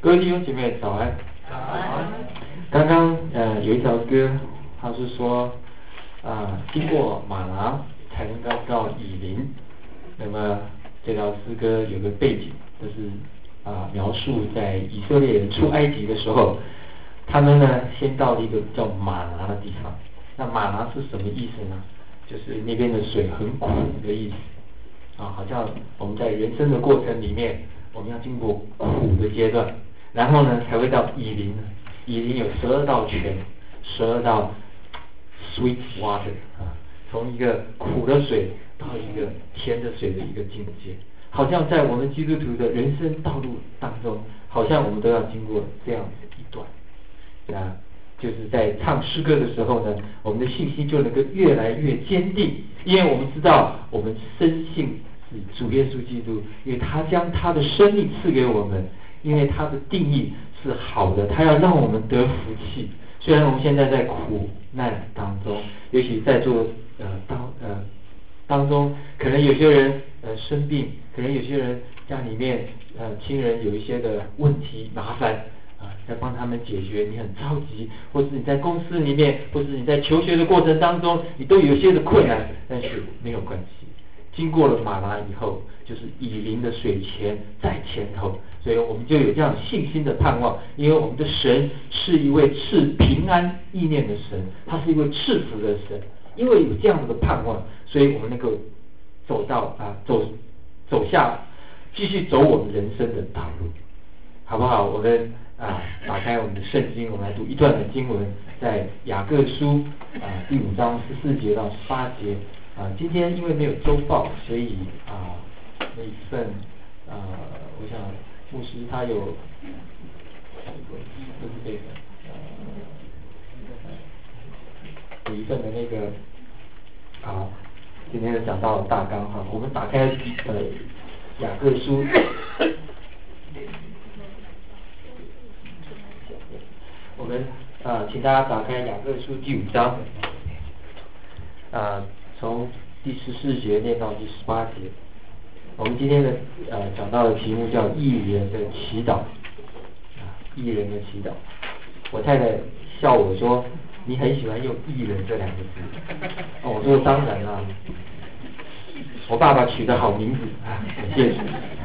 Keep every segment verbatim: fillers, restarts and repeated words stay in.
各位弟兄姐妹早安。早安。刚刚呃有一条歌，它是说啊、呃、经过马拿才能够到以琳。那么这条诗歌有个背景，就是啊、呃、描述在以色列人出埃及的时候，他们呢先到了一个叫马拿的地方。那马拿是什么意思呢？就是那边的水很苦的意思。啊，好像我们在人生的过程里面，我们要经过苦的阶段，然后呢才会到以琳。以琳有十二道泉，十二道 sweet water 啊，从一个苦的水到一个甜的水的一个境界。好像在我们基督徒的人生道路当中，好像我们都要经过这样子一段。那就是在唱诗歌的时候呢，我们的信心就能够越来越坚定，因为我们知道我们深信是主耶稣基督，因为他将他的生命赐给我们，因为他的定义是好的，他要让我们得福气。虽然我们现在在苦难当中，也许在座呃当呃当中，可能有些人呃生病，可能有些人家里面呃亲人有一些的问题麻烦啊，在帮他们解决，你很着急，或是你在公司里面，或是你在求学的过程当中，你都有一些的困难，但是没有关系。经过了马拿以后，就是以琳的水泉在前头，所以我们就有这样信心的盼望，因为我们的神是一位赐平安意念的神，他是一位赐福的神。因为有这样子的盼望，所以我们能够走到啊走走下，继续走我们人生的道路，好不好？我们啊打开我们的圣经，我们来读一段的经文，在雅各书啊第五章十四节到十八节。啊，今天因为没有周报，所以啊那一份啊，我想牧师他有，就是这个呃有一份的那个啊今天的讲道大纲哈，我们打开呃雅各书。我们啊，请大家打开雅各书第五章，啊。从第十四节念到第十八节，我们今天的呃讲到的题目叫义人的祈祷，啊，义人的祈祷。我太太笑我说，你很喜欢用义人这两个字，哦，我说当然啦，我爸爸取的好名字啊，谢谢。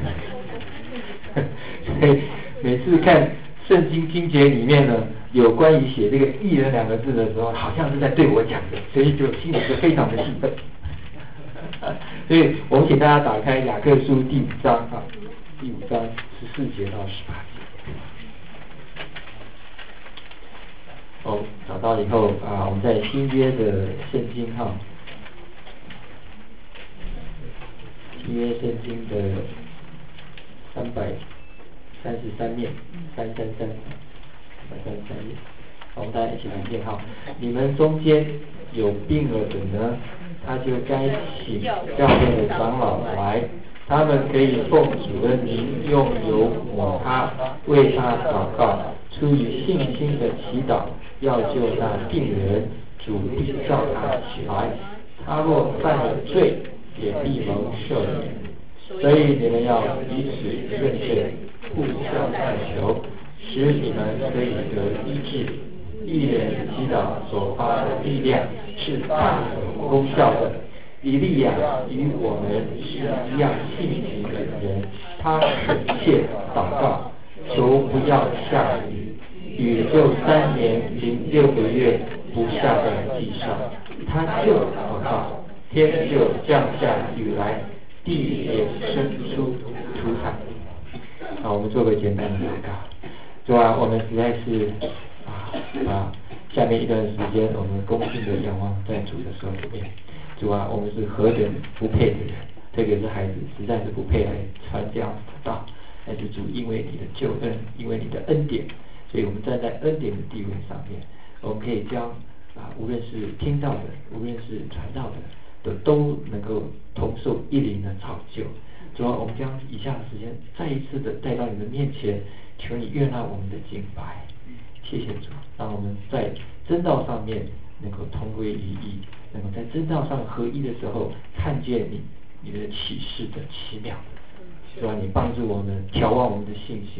所以每次看圣经经节里面呢，有关于写这个义人两个字的时候，好像是在对我讲的，所以就心里就非常的兴奋。所以我们请大家打开雅各书第五章啊，第五章十四节到十八节。哦，找到以后啊，我们在新约的圣经哈，新约圣经的三百三十三面，三三三。三三页，我们大家一起来念哈。你们中间有病了的呢，他就该请教会的长老来，他们可以奉主的名用油抹他，为他祷告，出于信心的祈祷，要救那病人，主必叫他起来。他若犯了罪，也必蒙赦免。所以你们要彼此认罪，互相代求，使你们可以得医治。义人祈祷所发的力量是大有功效的。以利亚与我们是一样性情的人，他恳切祷告，求不要下雨，雨就三年零六个月不下在地上，他就祷告，天就降下雨来，地也生出土产。好，我们做个简单的祷告。主啊，我们实在是啊啊，下面一段时间我们恭敬的仰望在主的手里面。主啊，我们是何等不配的人，特别是孩子实在是不配来传这样子的道。但是主，因为你的救恩，因为你的恩典，所以我们站在恩典的地位上面，我们可以将啊无论是听到的，无论是传道的，都都能够同受一灵的造就。主啊，我们将以下的时间再一次的带到你的面前，求你悦纳我们的敬拜。谢谢主，让我们在真道上面能够同归于一，能够在真道上合一的时候，看见你你的启示的奇妙。主啊，你帮助我们调望我们的信心，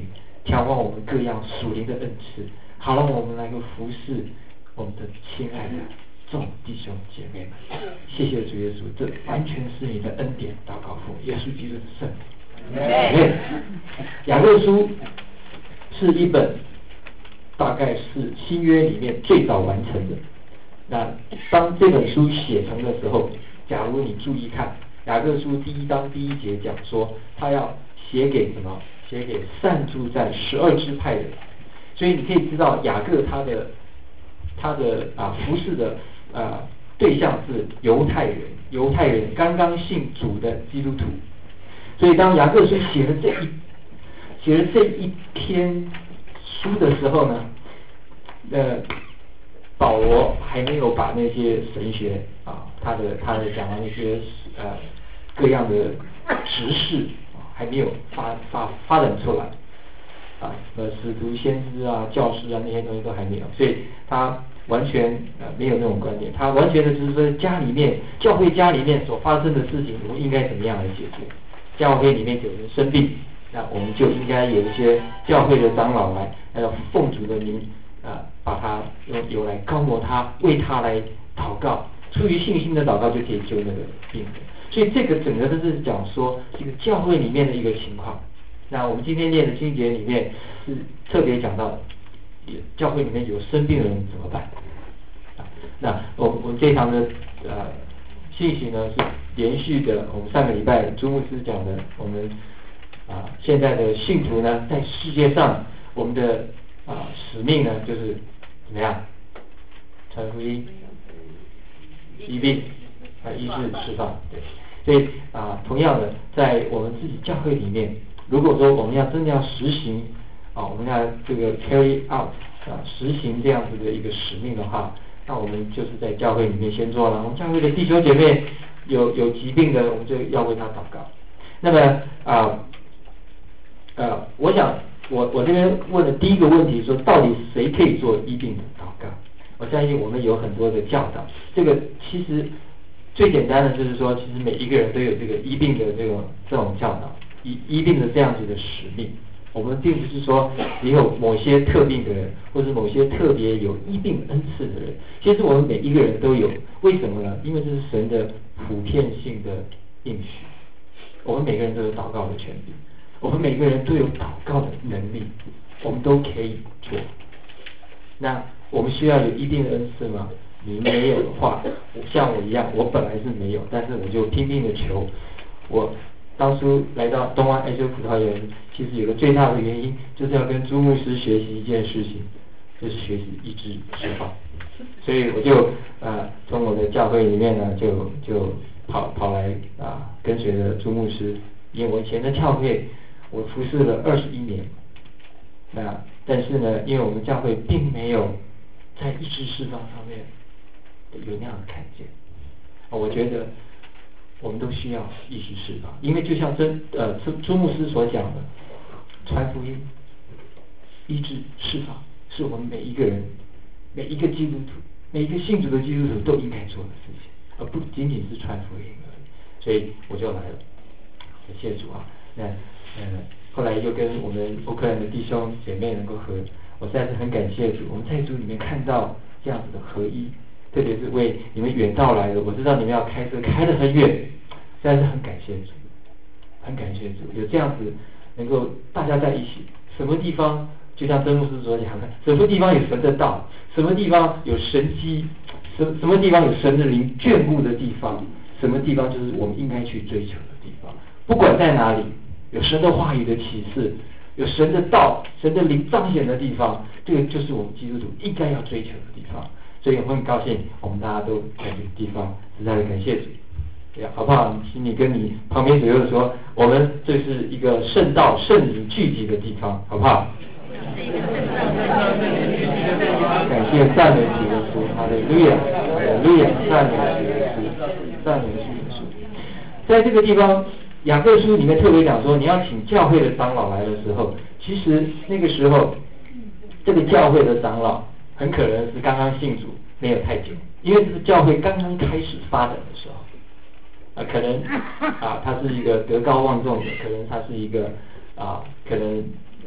调换我们各样属灵的恩赐，好让我们能够服侍我们的亲爱的众弟兄姐妹们。谢谢主耶稣，这完全是你的恩典。祷告奉耶稣基督的圣名。雅各书是一本大概是新约里面最早完成的。那当这本书写成的时候，假如你注意看雅各书第一章第一节讲说，他要写给什么？写给散住在十二支派的人。所以你可以知道雅各他的他的啊服侍的啊对象是犹太人，犹太人刚刚信主的基督徒。所以当雅各书写了这一写了这一篇书的时候呢，呃，保罗还没有把那些神学啊，他的他的讲的那些呃各样的执事还没有发发发展出来啊，呃，使徒、先知啊、教师啊那些东西都还没有，所以他完全呃没有那种观念，他完全的只是说家里面教会家里面所发生的事情，我们应该怎么样来解决？教会里面有人生病，那我们就应该有一些教会的长老来，还有奉主的名啊、呃，把他用油来膏抹他，为他来祷告，出于信心的祷告就可以救那个病人。所以这个整个都是讲说这个教会里面的一个情况。那我们今天念的经节里面是特别讲到，教会里面有生病的人怎么办？啊，那我我们这一堂的呃信息呢是连续的，我们上个礼拜朱牧师讲的，我们啊现在的信徒呢在世界上，我们的啊使命呢就是怎么样？传福音、医病啊、医治、释放，对。所以啊，同样的，在我们自己教会里面，如果说我们要真的要实行啊，我们要这个 carry out 啊，实行这样子的一个使命的话，那我们就是在教会里面先做了。我们教会的弟兄姐妹有有疾病的，我们就要为他祷告。那么啊呃，我想我我这边问的第一个问题说，到底谁可以做医病的祷告？我相信我们有很多的教导，这个其实。最简单的就是说，其实每一个人都有这个医病的这种这种教导，医医病的这样子的使命。我们并不是说只有某些特定的人，或者某些特别有医病恩赐的人。其实我们每一个人都有，为什么呢？因为这是神的普遍性的应许。我们每个人都有祷告的权利，我们每个人都有祷告的能力，我们都可以做。那我们需要有医病的恩赐吗？你没有的话，像我一样，我本来是没有，但是我就拼命的求。我当初来到东湾爱修葡萄园，其实有个最大的原因，就是要跟朱牧师学习一件事情，就是学习医治释放。所以我就呃从我的教会里面呢，就就跑跑来啊、呃、跟随着朱牧师，因为我以前的教会我服侍了二十一年，那但是呢，因为我们教会并没有在医治释放上面有那样的看见，我觉得我们都需要医治释放，因为就像真呃朱朱牧师所讲的，传福音、医治释放，是我们每一个人、每一个基督徒、每一个信主的基督徒都应该做的事情，而不仅仅是传福音而已。所以我就来了，谢谢主啊！那呃后来又跟我们乌克兰的弟兄姐妹能够合，我实在是很感谢主，我们在主里面看到这样子的合一。特别是为你们远道来的，我知道你们要开车开得很远，实在是很感谢主，很感谢主，有这样子能够大家在一起，什么地方就像曾牧师所讲的，什么地方有神的道，什么地方有神机，什什么地方有神的灵眷顾的地方，什么地方就是我们应该去追求的地方。不管在哪里，有神的话语的启示，有神的道、神的灵彰显的地方，这个就是我们基督徒应该要追求的地方。所以我很高兴，我们大家都在这个地方，实在的感谢主，对，好不好？请你跟你旁边左右说，我们这是一个圣道圣灵聚集的地方，好不好？感谢赞美主耶稣，哈利路亚，哈利路亚，赞美主耶稣，赞美主耶稣。在这个地方，雅各书里面特别讲说，你要请教会的长老来的时候，其实那个时候，这个教会的长老很可能是刚刚信主没有太久，因为这是教会刚刚开始发展的时候，啊，可能啊他是一个德高望重的，可能他是一个啊可能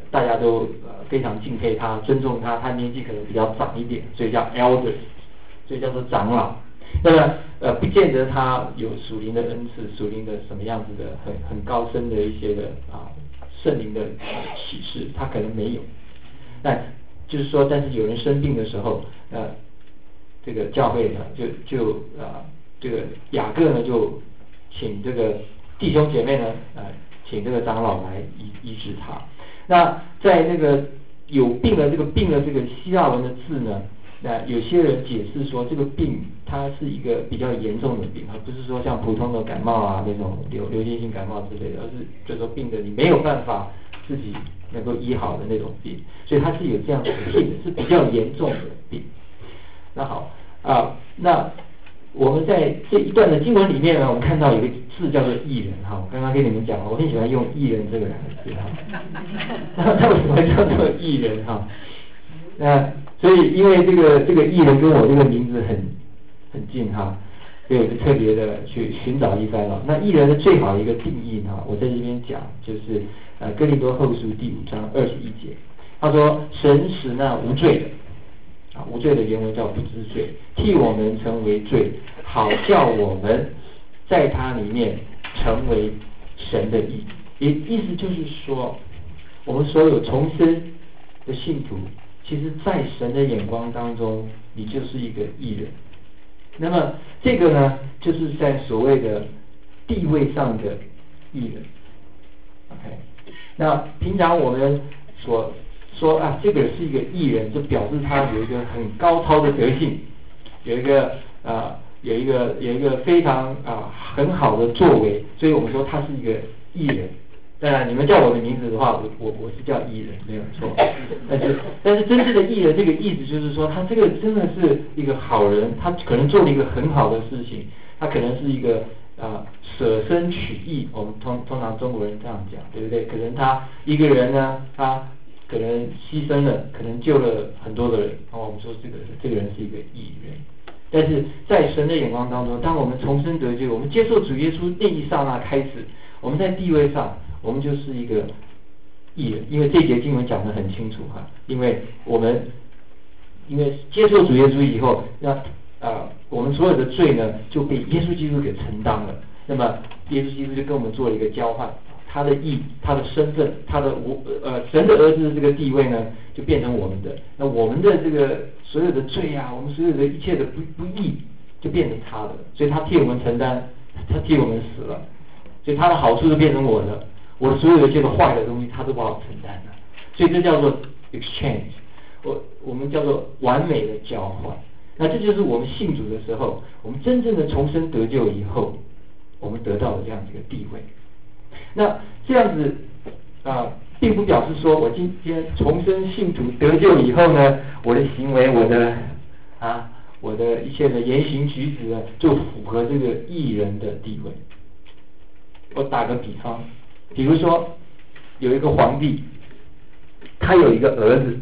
大家都呃非常敬佩他，尊重他，他年纪可能比较长一点，所以叫 elder， 所以叫做长老。那么呃不见得他有属灵的恩赐，属灵的什么样子的很很高深的一些的啊圣灵的启示，他可能没有。但就是说，但是有人生病的时候，呃，这个教会呢就就啊、呃、这个雅各呢就请这个弟兄姐妹呢呃请这个长老来医医治他。那在那个有病的这个病的这个希腊文的字呢，那有些人解释说这个病它是一个比较严重的病，而不是说像普通的感冒啊那种流流行性感冒之类的，而是就是说病的你没有办法自己能够医好的那种病，所以它是有这样的病，是比较严重的病。那好啊，那我们在这一段的经文里面呢，我们看到有一个字叫做义人哈，我刚刚跟你们讲了，我很喜欢用义人这个两个字哈。那他为什么叫做义人哈？那所以因为这个这个义人跟我这个名字很很近哈，所以我就特别的去寻找一番了。那义人的最好的一个定义呢，我在这边讲就是呃哥林多后书第五章二十一节，他说神使那无罪的。啊，无罪的原文叫不知罪，替我们成为罪，好叫我们在他里面成为神的义。也意思就是说，我们所有重生的信徒，其实在神的眼光当中，你就是一个义人。那么这个呢，就是在所谓的地位上的义人。OK， 那平常我们所说啊，这个是一个义人，就表示他有一个很高超的德性，有一个呃，有一个有一个非常啊、呃、很好的作为，所以我们说他是一个义人。当然，你们叫我的名字的话，我我我是叫义人，没有错。但是但是真正的义人，这个意思就是说，他这个真的是一个好人，他可能做了一个很好的事情，他可能是一个啊、呃、舍身取义，我们通通常中国人这样讲，对不对？可能他一个人呢，他可能牺牲了，可能救了很多的人，然后我们说这个这个人是一个义人。但是在神的眼光当中，当我们重生得救，我们接受主耶稣那一刹那开始，我们在地位上，我们就是一个义人。因为这节经文讲得很清楚哈，因为我们因为接受主耶稣以后，那啊、呃、我们所有的罪呢就被耶稣基督给承担了。那么耶稣基督就跟我们做了一个交换。他的义，他的身份，他的我呃神的儿子的这个地位呢，就变成我们的。那我们的这个所有的罪啊，我们所有的一切的不不义，就变成他的。所以他替我们承担，他替我们死了，所以他的好处就变成我的，我的所有一切的坏的东西，他都帮我承担了。所以这叫做 exchange， 我我们叫做完美的交换。那这就是我们信主的时候，我们真正的重生得救以后，我们得到的这样子一个地位。那这样子啊、呃，并不表示说我今天重生信主得救以后呢，我的行为，我的啊，我的一切的言行举止呢，就符合这个义人的地位。我打个比方，比如说有一个皇帝，他有一个儿子，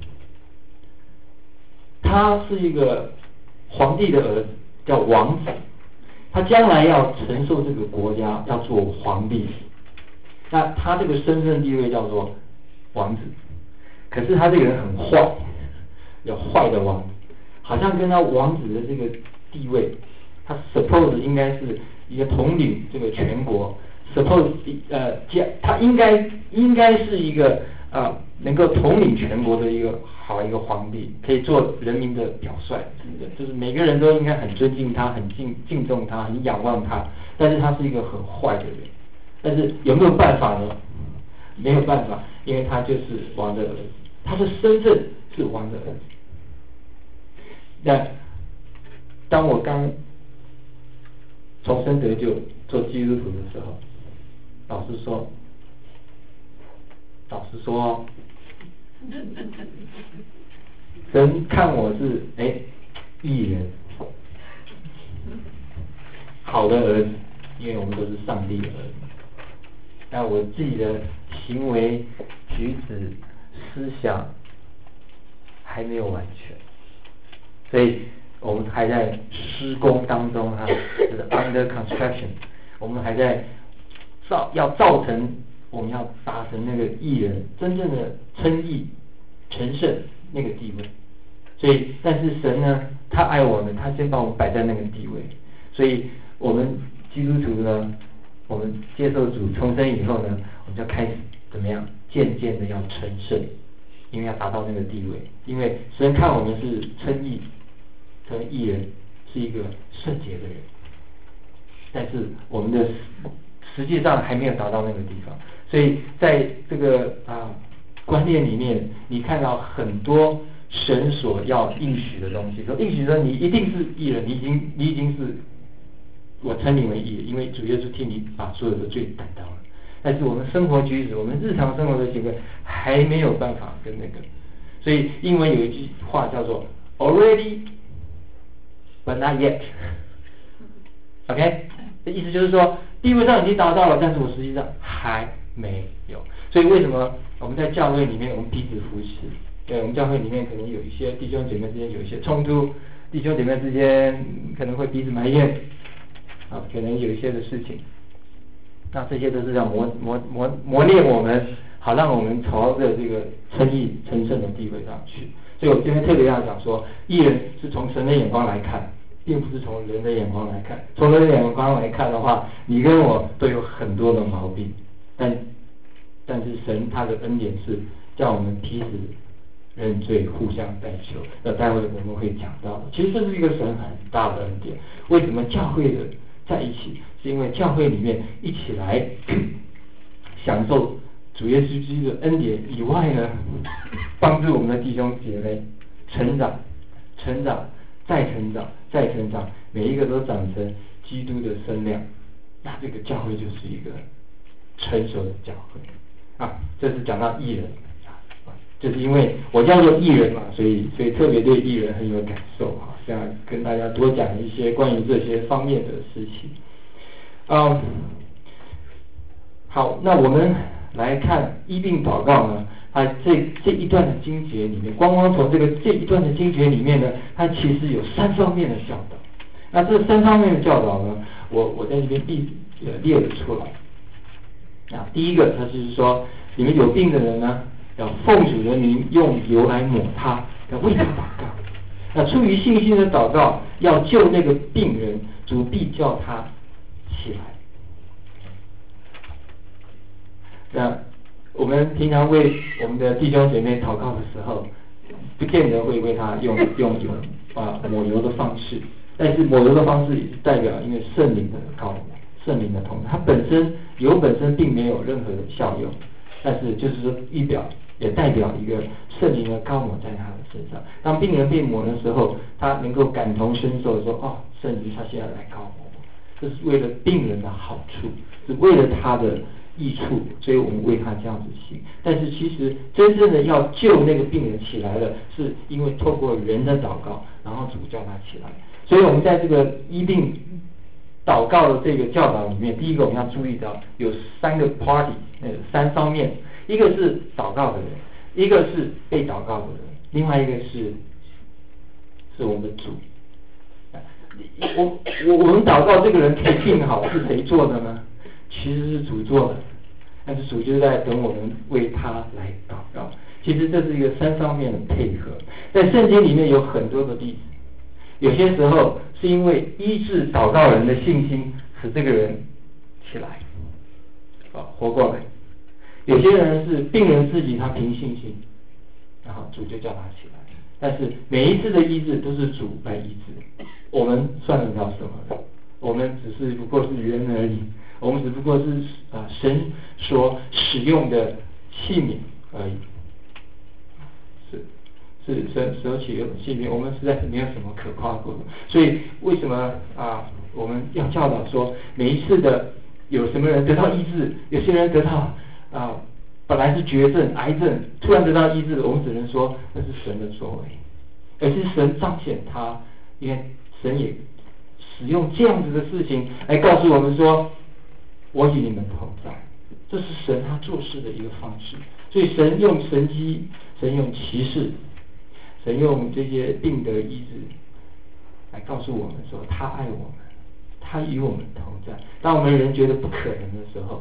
他是一个皇帝的儿子，叫王子，他将来要承受这个国家，要做皇帝。那他这个身份地位叫做王子，可是他这个人很坏，有坏的王子，好像跟他王子的这个地位，他 suppose 应该是一个统领这个全国 ，suppose 呃，他应该应该是一个啊、呃、能够统领全国的一个好一个皇帝，可以做人民的表率，就是每个人都应该很尊敬他，很敬敬重他，很仰望他，但是他是一个很坏的人。但是有没有办法呢？没有办法，因为他就是王的儿子，他的身份是王的儿子。那当我刚重生得救做基督徒的时候，老实说，老实说，神看我是哎义人，好的儿子，因为我们都是上帝的儿子。那我自己的行为、举止、思想还没有完全，所以我们还在施工当中哈，就是 under construction， 我们还在造要造成我们要达成那个义人真正的称义成圣那个地位。所以但是神呢，他爱我们，他先把我们摆在那个地位。所以我们基督徒呢，我们接受主重生以后呢，我们就开始怎么样，渐渐的要成圣，因为要达到那个地位。因为神看我们是称义成为义人，是一个圣洁的人，但是我们的实际上还没有达到那个地方。所以在这个啊观念里面，你看到很多神所要应许的东西，说应许说你一定是义人，你已经你已经是我称你为义人，因为主耶稣替你把所有的罪担当了。但是我们生活举止，我们日常生活的行为还没有办法跟那个，所以英文有一句话叫做 already but not yet OK， 的意思就是说地位上已经达到了，但是我实际上还没有。所以为什么我们在教会里面我们彼此扶持？对，我们教会里面可能有一些弟兄姐妹之间有一些冲突，弟兄姐妹之间可能会彼此埋怨啊，可能有一些的事情，那这些都是要磨磨磨磨练我们，好让我们朝着这个称义成圣的地位上去。所以我这边特别要讲说，义人是从神的眼光来看，并不是从人的眼光来看。从人的眼光来看的话，你跟我都有很多的毛病，但但是神他的恩典是叫我们彼此认罪，互相代求。那待会我们会讲到的，其实这是一个神很大的恩典。为什么教会的在一起？是因为教会里面一起来享受主耶稣基督的恩典以外呢，帮助我们的弟兄姐妹成长、成长、再成长、再成长，每一个都长成基督的身量。那这个教会就是一个成熟的教会啊。这是讲到义人，就是因为我叫做义人嘛，所以所以特别对义人很有感受啊，这样跟大家多讲一些关于这些方面的事情。嗯，好，那我们来看医病祷告呢，它这这一段的经节里面，光光从这个这一段的经节里面呢，它其实有三方面的教导。那这三方面的教导呢，我我在这边列呃列了出来。啊，第一个，它就是说，你们有病的人呢，要奉主的名用油来抹他，要为他祷告。那出于信心的祷告，要救那个病人，主必叫他起来。那我们平常为我们的弟兄姐妹祷告的时候，不见得会为他用用油啊抹油的方式，但是抹油的方式也是代表因为圣灵的膏抹，圣灵的同在，它本身油本身并没有任何的效用，但是就是说预表也代表一个圣灵的膏抹在他的身上。当病人被抹的时候，他能够感同身受说，哦，圣灵他现在来膏抹我，这是为了病人的好处，是为了他的益处，所以我们为他这样子行。但是其实真正的要救那个病人起来了，是因为透过人的祷告，然后主叫他起来。所以我们在这个医病祷告的这个教导里面，第一个我们要注意到有三个 party， 呃，三方面，一个是祷告的人，一个是被祷告的人，另外一个是是我们的主。我我我们祷告这个人可以病好，是谁做的呢？其实是主做的，但是主就在等我们为他来祷告。其实这是一个三方面的配合，在圣经里面有很多的例子。有些时候是因为医治祷告人的信心，使这个人起来，啊，活过来。有些人是病人自己他凭信心，然后主就叫他起来。但是每一次的医治都是主来医治，我们算得了什么呢？我们只是不过是人而已，我们只不过是啊神所使用的器皿而已。是。是神舍起的性命，我们实在是没有什么可夸过的。所以为什么啊我们要教导说，每一次的有什么人得到医治，有些人得到啊本来是绝症癌症，突然得到医治，我们只能说那是神的作为，而是神彰显他，因为神也使用这样子的事情来告诉我们说，我与你们同在。这是神他做事的一个方式。所以神用神迹，神用奇事，神用这些病得医治来告诉我们说，他爱我们，他与我们同在。当我们人觉得不可能的时候，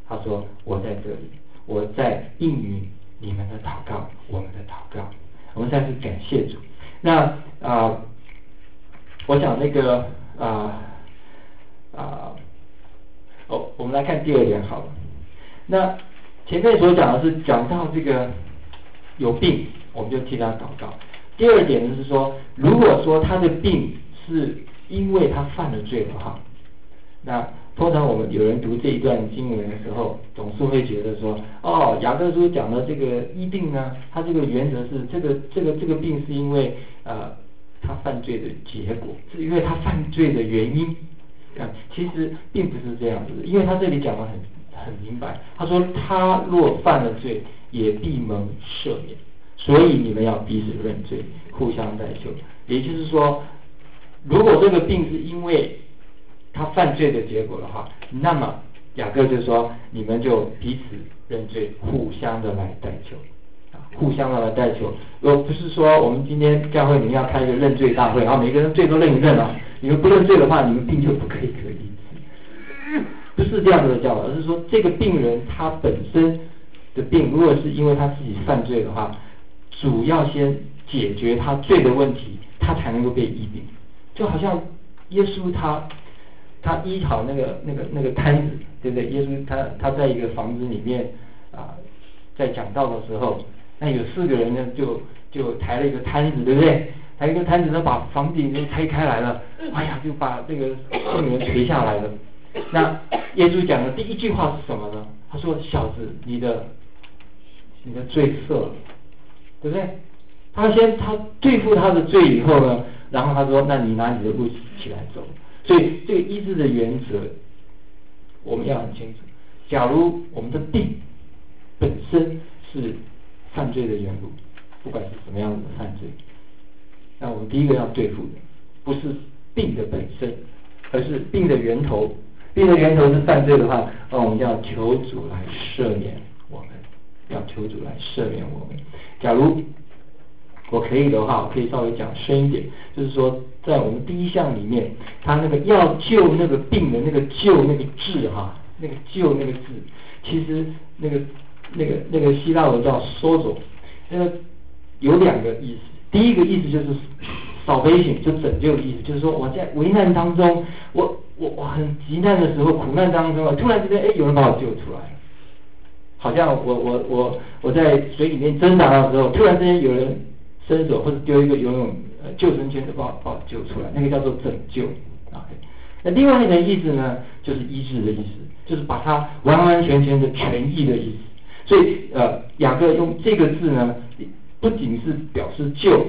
他说我在这里，我在应允你们的祷告，我们的祷告。我们再次感谢主。那啊、呃，我讲那个啊啊、呃呃，哦，我们来看第二点好了。那前面所讲的是讲到这个有病，我们就替他祷告。第二点呢是说，如果说他的病是因为他犯了罪的话，那通常我们有人读这一段经文的时候，总是会觉得说，哦，雅各书讲的这个医病呢，它这个原则是这个这个这个病是因为呃他犯罪的结果，是因为他犯罪的原因啊，其实并不是这样子，因为他这里讲的很很明白，他说他若犯了罪，也必蒙赦免，所以你们要彼此认罪，互相代求。也就是说，如果这个病是因为他犯罪的结果的话，那么雅各就说你们就彼此认罪，互相的来代求，互相的来代求。而不是说我们今天教会里面要开一个认罪大会，然后每个人罪都认一认了，你们不认罪的话，你们病就不可以得医治，不是这样子的教导，而是说这个病人他本身的病，如果是因为他自己犯罪的话，主要先解决他罪的问题，他才能够被医病。就好像耶稣他他医好那个那个那个瘫子，对不对？耶稣他他在一个房子里面啊，在讲道的时候，那有四个人呢就就抬了一个摊子，对不对？抬一个摊子呢，把房顶就拆开来了，哎呀，就把这个病人垂下来了。那耶稣讲的第一句话是什么呢？他说：“小子，你的你的罪赦了，对不对？”他先他对付他的罪以后呢，然后他说：“那你拿你的路起来走。”所以这个医治的原则我们要很清楚。假如我们的病本身是犯罪的缘故，不管是什么样子的犯罪，那我们第一个要对付的不是病的本身，而是病的源头。病的源头是犯罪的话，那我们要求主来赦免我们，要求主来赦免我们。假如我可以的话，我可以稍微讲深一点，就是说在我们第一项里面，他那个要救那个病的那个救那个治哈，那个救那个治，其实那个那个那个希腊文叫收走，那个有两个意思。第一个意思就是salvation，就拯救的意思，就是说我在危难当中，我我我很急难的时候，苦难当中，突然之间，哎，有人把我救出来了，好像我我我我在水里面挣扎的时候，突然之间有人伸手或者丢一个游泳呃救生圈，就把我把我救出来，那个叫做拯救。OK， 那另外一个意思呢，就是医治的意思，就是把它完完全全的痊愈的意思。所以呃，雅各用这个字呢，不仅是表示救，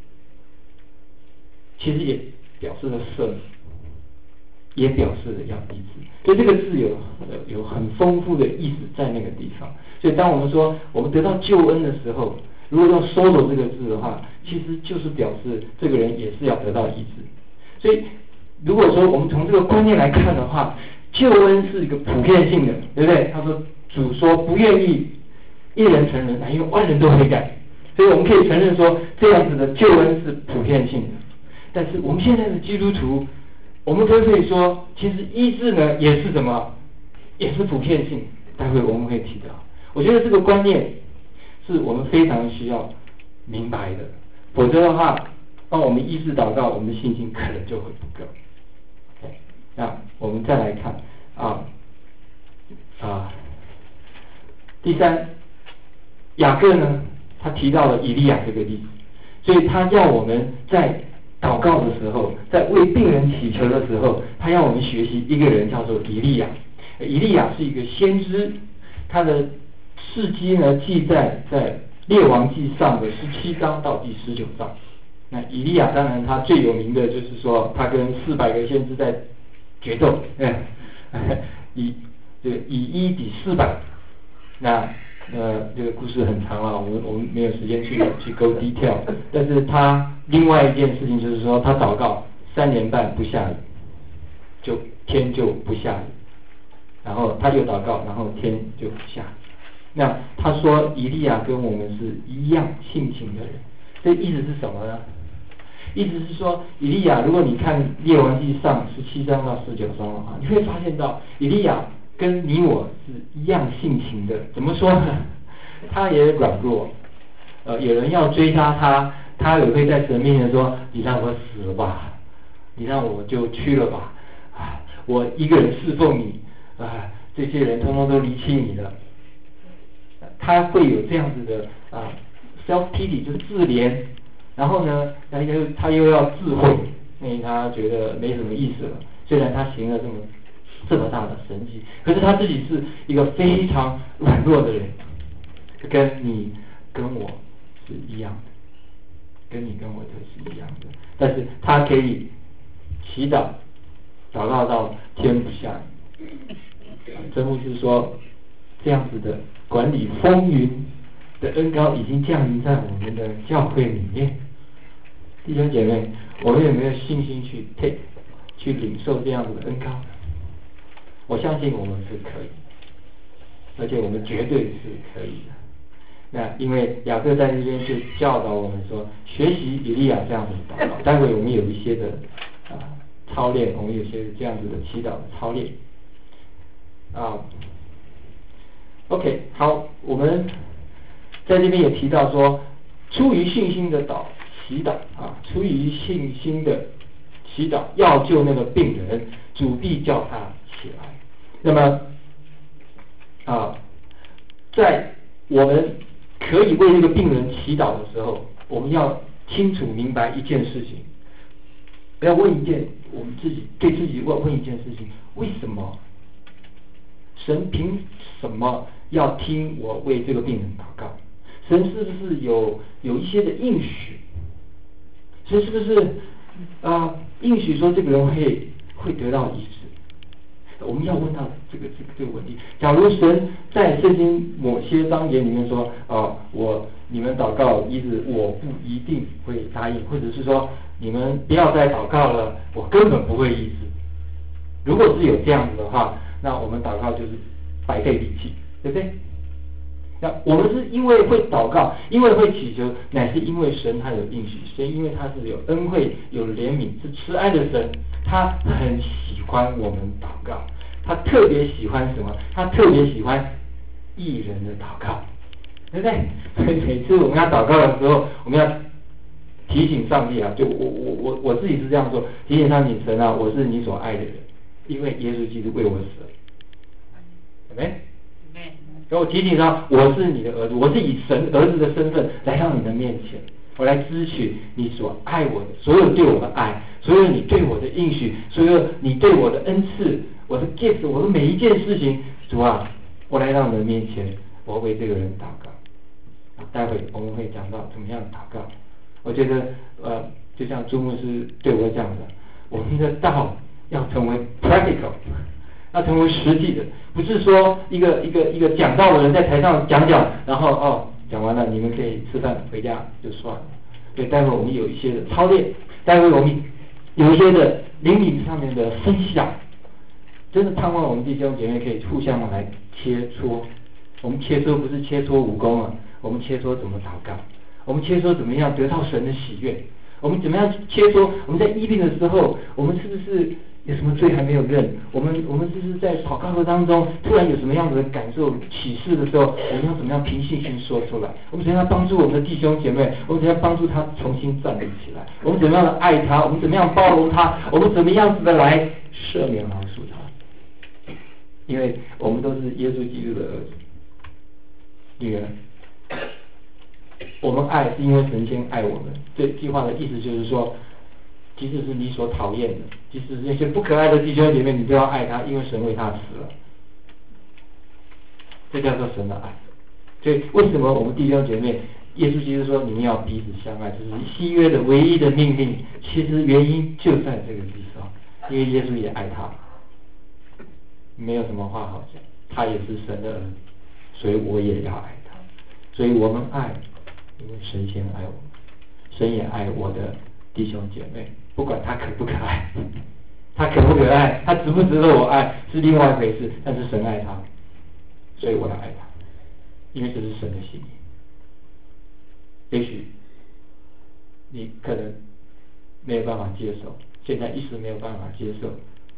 其实也表示了赦免，也表示了要医治。所以这个字有有很丰富的意思在那个地方。所以当我们说我们得到救恩的时候，如果用收走这个字的话，其实就是表示这个人也是要得到医治。所以如果说我们从这个观念来看的话，救恩是一个普遍性的，对不对？他说主说不愿意一人成仁，因为万人都悔改。所以我们可以承认说这样子的救恩是普遍性的。但是我们现在的基督徒，我们可不可以说其实医治呢也是什么，也是普遍性？待会我们会提到。我觉得这个观念是我们非常需要明白的，否则的话，当我们医治祷告，我们的信心可能就会不够。OK， 那我们再来看啊啊，第三，雅各呢，他提到了以利亚这个例子，所以他要我们在祷告的时候，在为病人祈求的时候，他要我们学习一个人叫做以利亚。以利亚是一个先知，他的事迹呢记载在列王记上的十七章到第十九章。那以利亚当然他最有名的就是说他跟四百个先知在决斗，以这个以一抵四百。那呃这个故事很长了，我们我们没有时间去去 go detail。但是他另外一件事情就是说，他祷告三年半不下雨，就天就不下雨。然后他又祷告，然后天就下雨。那他说以利亚跟我们是一样性情的人，这意思是什么呢？意思是说以利亚，如果你看列王记上十七章到十九章的话，你会发现到以利亚跟你我是一样性情的，怎么说呢？他也软弱，呃，有人要追杀他，他也会在神面前说：“你让我死了吧，你让我就去了吧，啊，我一个人侍奉你，啊，这些人通通都离弃你了。”他会有这样子的啊 self pity， 就是自怜，然后呢，他又他又要自毁，因为他觉得没什么意思了。虽然他行了这么这么大的神迹，可是他自己是一个非常软弱的人，跟你跟我是一样的，跟你跟我都是一样的。但是他可以祈祷，祷告到天不下雨。真牧师说，这样子的管理风云的恩膏已经降临在我们的教会里面。弟兄姐妹，我们有没有信心去 take 去领受这样子的恩膏？我相信我们是可以，而且我们绝对是可以的。那因为雅各在这边就教导我们说，学习以利亚这样子的祷告。待会我们有一些的啊操练，我们有些这样子的祈祷的操练啊。OK， 好，我们在这边也提到说，出于信心的祷祈祷啊，出于信心的祈祷要救那个病人，主必叫他起来。那么啊，在我们可以为这个病人祈祷的时候，我们要清楚明白一件事情，不要问一件我们自己对自己问问一件事情：为什么神凭什么要听我为这个病人祷告？神是不是有有一些的应许？神是不是啊、呃、应许说这个人会会得到医治？我们要问到这个这个这个问题。假如神在圣经某些章节里面说，哦，我你们祷告医治，我不一定会答应，或者是说你们不要再祷告了，我根本不会医治。如果是有这样子的话，那我们祷告就是白费力气，对不对？那我们是因为会祷告，因为会祈求，乃是因为神他有应许，神因为他是有恩惠、有怜悯、是慈爱的神，他很喜欢我们祷告，他特别喜欢什么？他特别喜欢义人的祷告，对不对？所以每次我们要祷告的时候，我们要提醒上帝啊，就我我我我自己是这样说，提醒上帝，神啊，我是你所爱的人，因为耶稣基督为我死了，对不对？然后我提醒他，我是你的儿子，我是以神儿子的身份来到你的面前，我来支取你所爱我的所有对我的爱，所有你对我的应许，所有你对我的恩赐，我的 gift， 我的每一件事情，主啊，我来到你的面前，我为这个人祷告。待会我们会讲到怎么样祷告。我觉得呃，就像朱牧师对我讲的，我们的道要成为 practical。要成为实际的，不是说一个一个一个讲道的人在台上讲讲，然后哦讲完了，你们可以吃饭回家就算了。所以待会我们有一些的操练，待会我们有一些的灵里上面的分享，真的盼望我们弟兄姐妹可以互相来切磋。我们切磋不是切磋武功啊，我们切磋怎么祷告，我们切磋怎么样得到神的喜悦，我们怎么样切磋我们在医病的时候，我们是不是有什么罪还没有认？我们我们是不是在祷告的当中，突然有什么样子的感受、启示的时候，我们要怎么样凭信心说出来？我们怎么样帮助我们的弟兄姐妹？我们怎么样帮助他重新站立起来？我们怎么样的爱他？我们怎么样包容他？我们怎么样子的来赦免饶恕他？因为我们都是耶稣基督的儿子、女儿。我们爱是因为神先爱我们。这句话的意思就是说，即使是你所讨厌的，即使是那些不可爱的弟兄姐妹，你都要爱他，因为神为他死了。这叫做神的爱。所以为什么我们弟兄姐妹，耶稣基督说你们要彼此相爱，这是新约的唯一的命令。其实原因就在这个地方，因为耶稣也爱他，没有什么话好讲，他也是神的儿子，所以我也要爱他。所以我们爱，因为神先爱我们，神也爱我的弟兄姐妹，不管他可不可爱，他可不可爱，他值不值得我爱是另外一回事，但是神爱他，所以我要爱他，因为这是神的心意。也许你可能没有办法接受，现在一时没有办法接受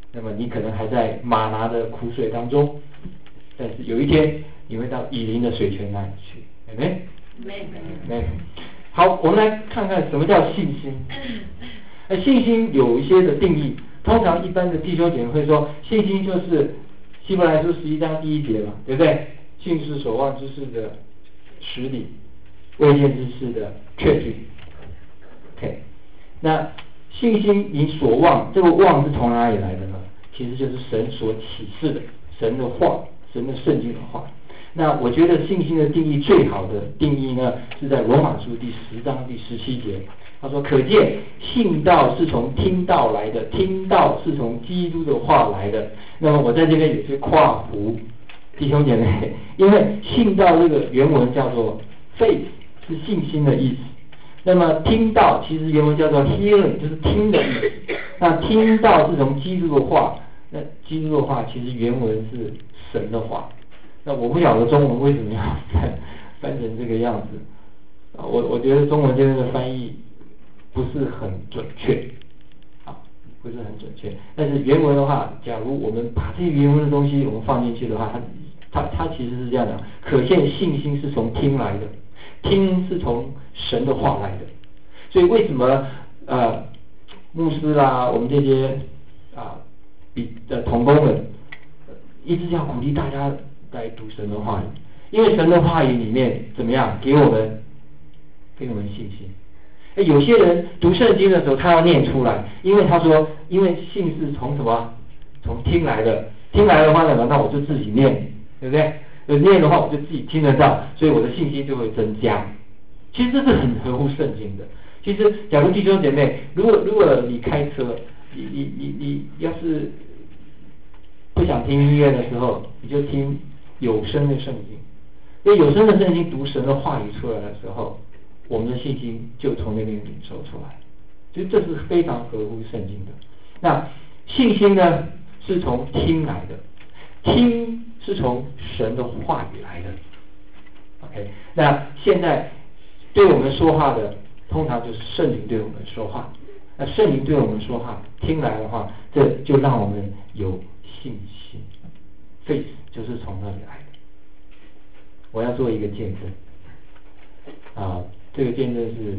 那么你可能还在玛拿的苦水当中，但是有一天你会到以琳的水泉那里去，有没？没没。好，我们来看看什么叫信心。那信心有一些的定义，通常一般的弟兄姐妹会说，信心就是希伯来书十一章第一节嘛，对不对？信是所望之事的实底，未见之事的确据。OK， 那信心你所望，这个望是从哪里来的呢？其实就是神所启示的，神的话，神的圣经的话。那我觉得信心的定义最好的定义呢，是在罗马书第十章第十七节。他说：“可见信道是从听道来的，听道是从基督的话来的。”那么我在这边有些跨湖弟兄姐妹，因为信道这个原文叫做 faith， 是信心的意思。那么听道其实原文叫做 hearing， 就是听的意思。那听道是从基督的话，那基督的话其实原文是神的话。那我不晓得中文为什么要翻翻成这个样子啊？我我觉得中文这边的翻译不是很准确，啊，不是很准确。但是原文的话，假如我们把这些原文的东西我们放进去的话，它它它其实是这样的：可见信心是从听来的，听是从神的话来的。所以为什么呃牧师啦，我们这些啊比的同工们一直要鼓励大家来读神的话语，因为神的话语里面怎么样给我们给我们信心。哎，有些人读圣经的时候他要念出来，因为他说因为信是从什么从听来的，听来的话呢，那我就自己念，对不对？有念的话我就自己听得到，所以我的信心就会增加。其实这是很合乎圣经的。其实假如弟兄姐妹，如果如果你开车，你你你你要是不想听音乐的时候，你就听有声的圣经，因为有声的圣经读神的话语出来的时候，我们的信心就从那边领受出来，所以这是非常合乎圣经的。那信心呢，是从听来的，听是从神的话语来的。OK， 那现在对我们说话的，通常就是圣灵对我们说话。那圣灵对我们说话，听来的话，这就让我们有信心。faith 就是从那里来的。我要做一个见证啊，这个见证是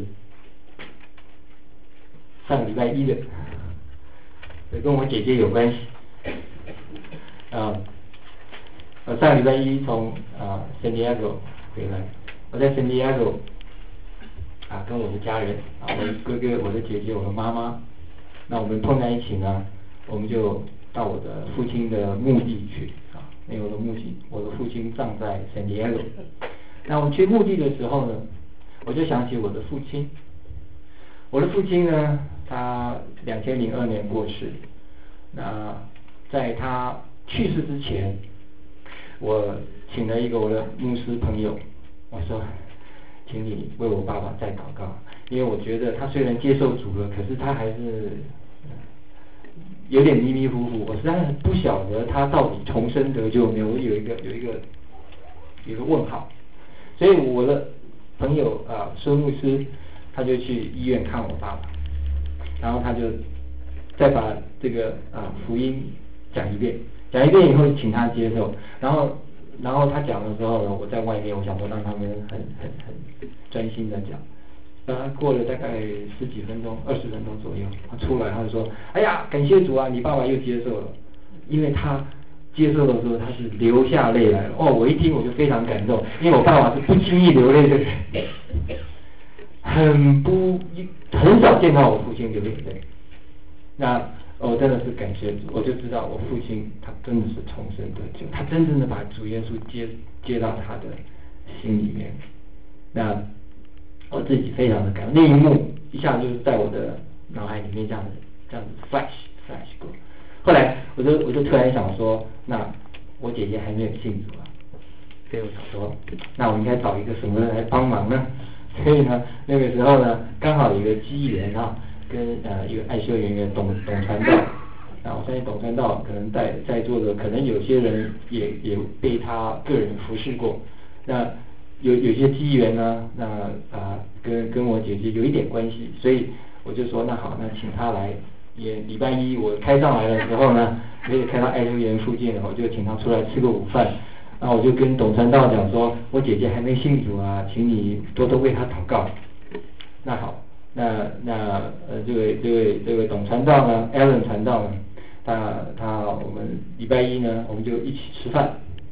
上礼拜一的，也跟我姐姐有关系啊。我上礼拜一从啊圣地亚哥回来，我在圣地亚哥啊跟我的家人啊，我的哥哥、我的姐姐、我的妈妈，那我们碰在一起呢，我们就到我的父亲的墓地去啊。因为我的墓地，我的父亲葬在圣地亚哥。那我们去墓地的时候呢，我就想起我的父亲。我的父亲呢，他两千零二年过世。那在他去世之前，我请了一个我的牧师朋友，我说，请你为我爸爸再祷告，因为我觉得他虽然接受主了，可是他还是有点迷迷糊糊，我实在是不晓得他到底重生得救没有，我有一个有一个有一个问号。所以我的朋友啊孙牧师，他就去医院看我爸爸，然后他就再把这个啊福音讲一遍，讲一遍以后请他接受，然后然后他讲的时候呢，我在外面，我想说让他们很很很专心的讲。他过了大概十几分钟、二十分钟左右，他出来他就说：“哎呀，感谢主啊，你爸爸又接受了。”因为他接受的时候，他是流下泪来了。哦，我一听我就非常感动，因为我爸爸是不轻易流泪的人，很不很少见到我父亲流眼泪。那我、哦、真的是感谢主，我就知道我父亲他真的是重生得救，他真正的把主耶稣接接到他的心里面。那我自己非常的感动，那一幕一下就是在我的脑海里面这样子这样子 flash flash 过。后来我就我就突然想说，那我姐姐还没有信主啊，所以我想说，那我应该找一个什么人来帮忙呢？所以呢，那个时候呢，刚好有一个机缘啊，跟呃一个爱修园员董董传道，那我相信董传道可能在在座的可能有些人也也被他个人服侍过，那。有有些机缘呢，那啊、呃、跟跟我姐姐有一点关系，所以我就说那好，那请她来也礼拜一我开上来的时候呢，我也开到爱留园附近了，我就请他出来吃个午饭。然后我就跟董传道讲说，我姐姐还没信主啊，请你多多为她祷告。那好，那那呃这位这位这位董传道呢 ，Alan 传道呢，他他我们礼拜一呢，我们就一起吃饭。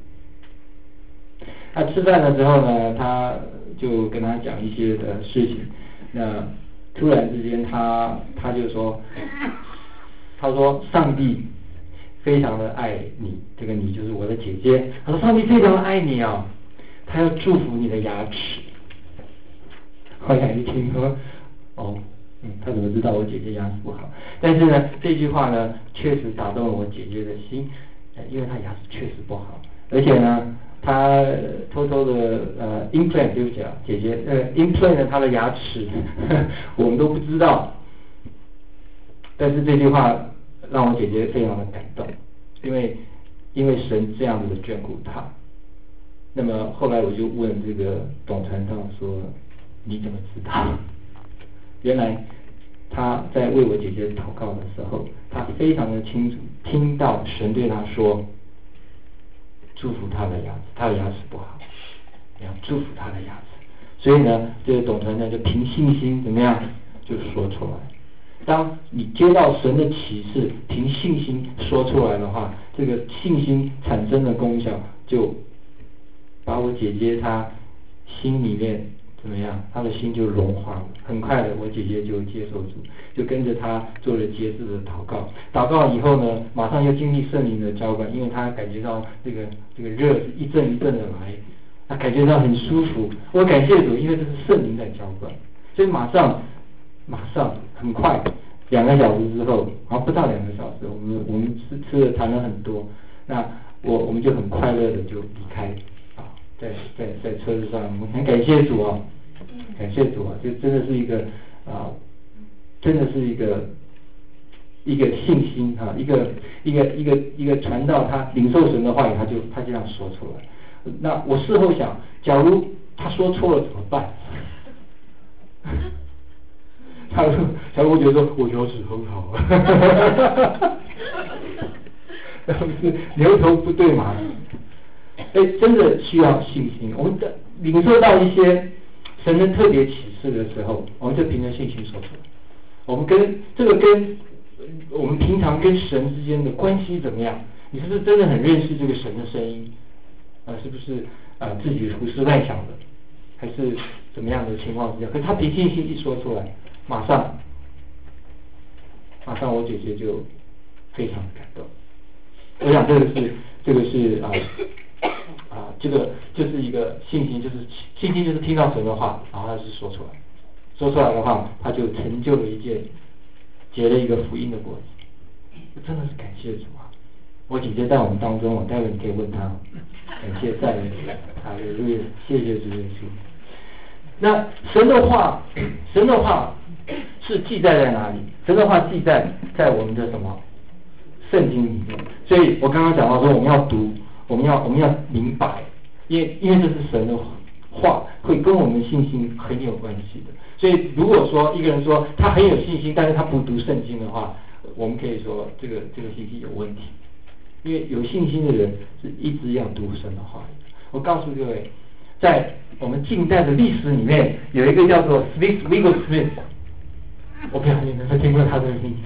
他吃饭的时候呢，他就跟他讲一些的事情。那突然之间他他就说，他说上帝非常的爱你，这个你就是我的姐姐。他说上帝非常的爱你啊，他要祝福你的牙齿。后来一听说，哦，嗯，他怎么知道我姐姐牙齿不好？但是呢，这句话呢，确实打动了我姐姐的心，因为她牙齿确实不好，而且呢，她偷偷的呃 implant 对不起啊，姐姐呃 implant 了她的牙齿，呵呵我们都不知道。但是这句话让我姐姐非常的感动，因为因为神这样子的眷顾她。那么后来我就问这个董传道说，你怎么知道？原来他在为我姐姐祷告的时候，他非常的清楚听到神对他说，祝福他的牙齿，他的牙齿不好，要祝福他的牙齿。所以呢，这个董传道就凭信心怎么样就说出来。当你接到神的启示，凭信心说出来的话，这个信心产生的功效，就把我姐姐她心里面怎么样，她的心就融化了。很快的，我姐姐就接受主，就跟着她做了节制的祷告。祷告以后呢，马上又经历圣灵的浇灌，因为她感觉到这个这个热是一阵一阵的来，她感觉到很舒服。我感谢主，因为这是圣灵在浇灌，所以马上马上很快，两个小时之后，然后不到两个小时，我们我们吃吃了谈了很多，那我我们就很快乐的就离开啊，在在在车子上，我们很感谢主啊，感谢主啊，就真的是一个啊，真的是一个一个信心啊，一个一个一个一个传道，他领受神的话语，他就他这样说出来。那我事后想，假如他说错了怎么办？他说：“假如我觉得说我牙齿很好，那不是牛头不对马嘴。哎，真的需要信心。我们的领受到一些神的特别启示的时候，我们就凭着信心说出来。我们跟这个跟我们平常跟神之间的关系怎么样？你是不是真的很认识这个神的声音？啊，是不是啊自己胡思乱想的，还是怎么样的情况之下？可是他凭信心一说出来。”马上，马上我姐姐就非常感动。我想这个是，这个是啊啊，这个就是一个信心，就是信心就是听到神的话，然后他是说出来，说出来的话，他就成就了一件，结了一个福音的果子。真的是感谢主啊！我姐姐在我们当中，我待会你可以问她，感谢赞美主，哈利路亚，谢谢主耶稣。那神的话，神的话是记载在哪里？神的话记载在我们的什么圣经里面。所以我刚刚讲到说，我们要读，我们要我们要明白，因为因为这是神的话，会跟我们信心很有关系的。所以如果说一个人说他很有信心，但是他不读圣经的话，我们可以说这个这个信心有问题。因为有信心的人是一直要读神的话语。我告诉各位，在我们近代的历史里面，有一个叫做 Smith Wigglesworth， 我不知道你们有没有听过他的名字。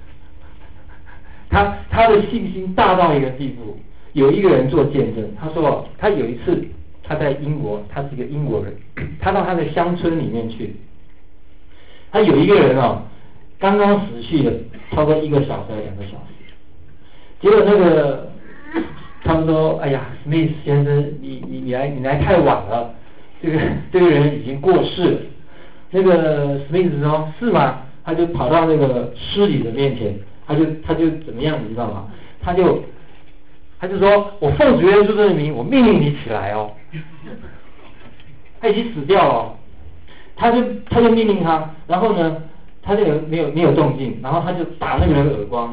他他的信心大到一个地步，有一个人做见证，他说他有一次他在英国，他是一个英国人，他到他的乡村里面去，他有一个人哦，刚刚死去了，差不多一个小时还两个小时，结果那个他们说，哎呀 ，Smith 先生，你你你来你来太晚了，这个这个人已经过世了。那个 Smith 说，是吗？他就跑到那个尸体的面前，他就他就怎么样，你知道吗？他就他就说，我奉主耶稣的名，我命令你起来哦。他已经死掉了、哦，他就他就命令他，然后呢，他就没有没有动静，然后他就打那个人耳光。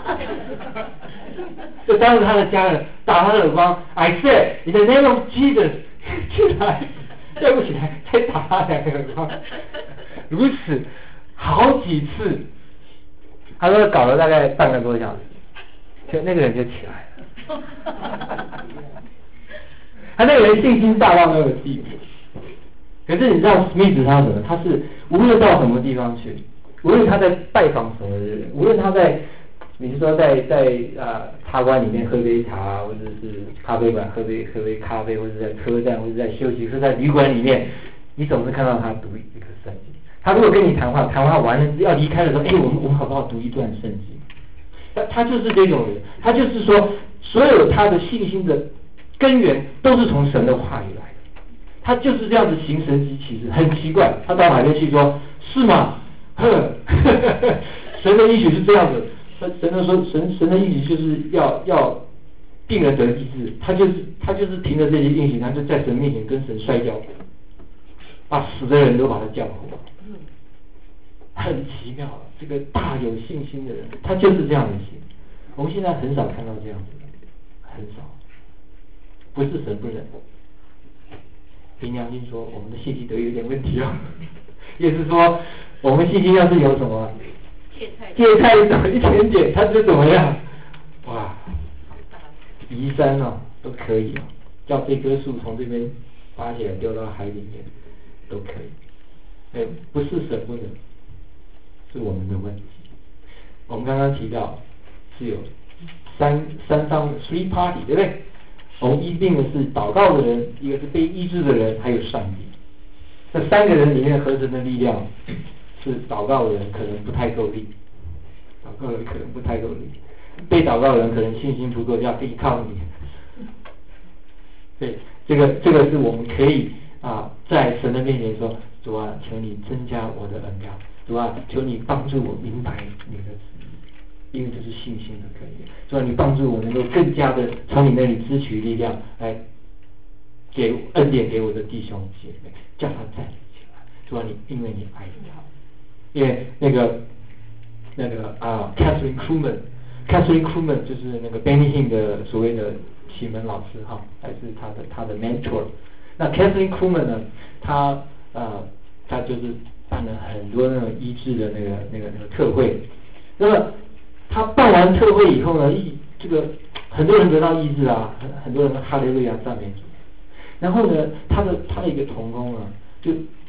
就当着他的家人打他的耳光 ，I said in the name of Jesus， 起来，再不起来再打他两个耳光，如此好几次， 他说搞了大概半个多小时，就那个人就起来了。他那个人信心大到那个地步。可是你知道史密斯他什么？他是无论到什么地方去，无论他在拜访什么人，无论他在，你是说在在呃茶馆里面喝杯茶，或者是咖啡馆喝杯喝杯咖啡，或者在车站，或者在休息，或者在旅馆里面，你总是看到他读一个圣经。他如果跟你谈话，谈话完了要离开的时候，哎，我们我们好不好读一段圣经？他他就是这种人，他就是说，所有他的信心的根源都是从神的话语来的。他就是这样子行神迹奇事，很奇怪。他到哪边去说，是吗？呵，神的应许是这样子，神的说神神的应许就是要要病人得医治，他就是他就是凭着这些应许，他就在神面前跟神摔跤，把死的人都把他叫活。很奇妙，这个大有信心的人，他就是这样的行。我们现在很少看到这样子的，很少。不是神不仁。凭良心说，我们的信心都有点问题啊。也是说，我们信心要是有什么芥菜芥菜少一点点，它就怎么样？哇，移山啊都可以啊，叫这棵树从这边拔起来丢到海里面都可以。哎，不是神不能，是我们的问题。我们刚刚提到是有三三方 three party， 对不对？我们医病的是祷告的人，一个是被医治的人，还有上帝。这三个人里面合成的力量，是祷告的人可能不太够力，祷告的人可能不太够力，被祷告的人可能信心不够，要依靠你。对，这个这个是我们可以啊，在神的面前说，主啊，求你增加我的恩膏，主啊，求你帮助我明白你的旨意，因为这是信心的可以。主啊，你帮助我能够更加的从你那里支取力量，来给恩典给我的弟兄姐妹，叫他站立起来。主啊，你因为你爱他，因为那个那个啊 ，Catherine Kuhlman。Catherine Kuhlman 就是那个 Benny Hinn 的所谓的启蒙老师哈，还是他的他的 mentor。那 Catherine Kuhlman 呢，他呃他就是办了很多那种医治的那个那个那个特会。那么他办完特会以后呢，一这个很多人得到医治啊，很很多人哈利路亚赞美主。然后呢，他的他的一个同工啊，就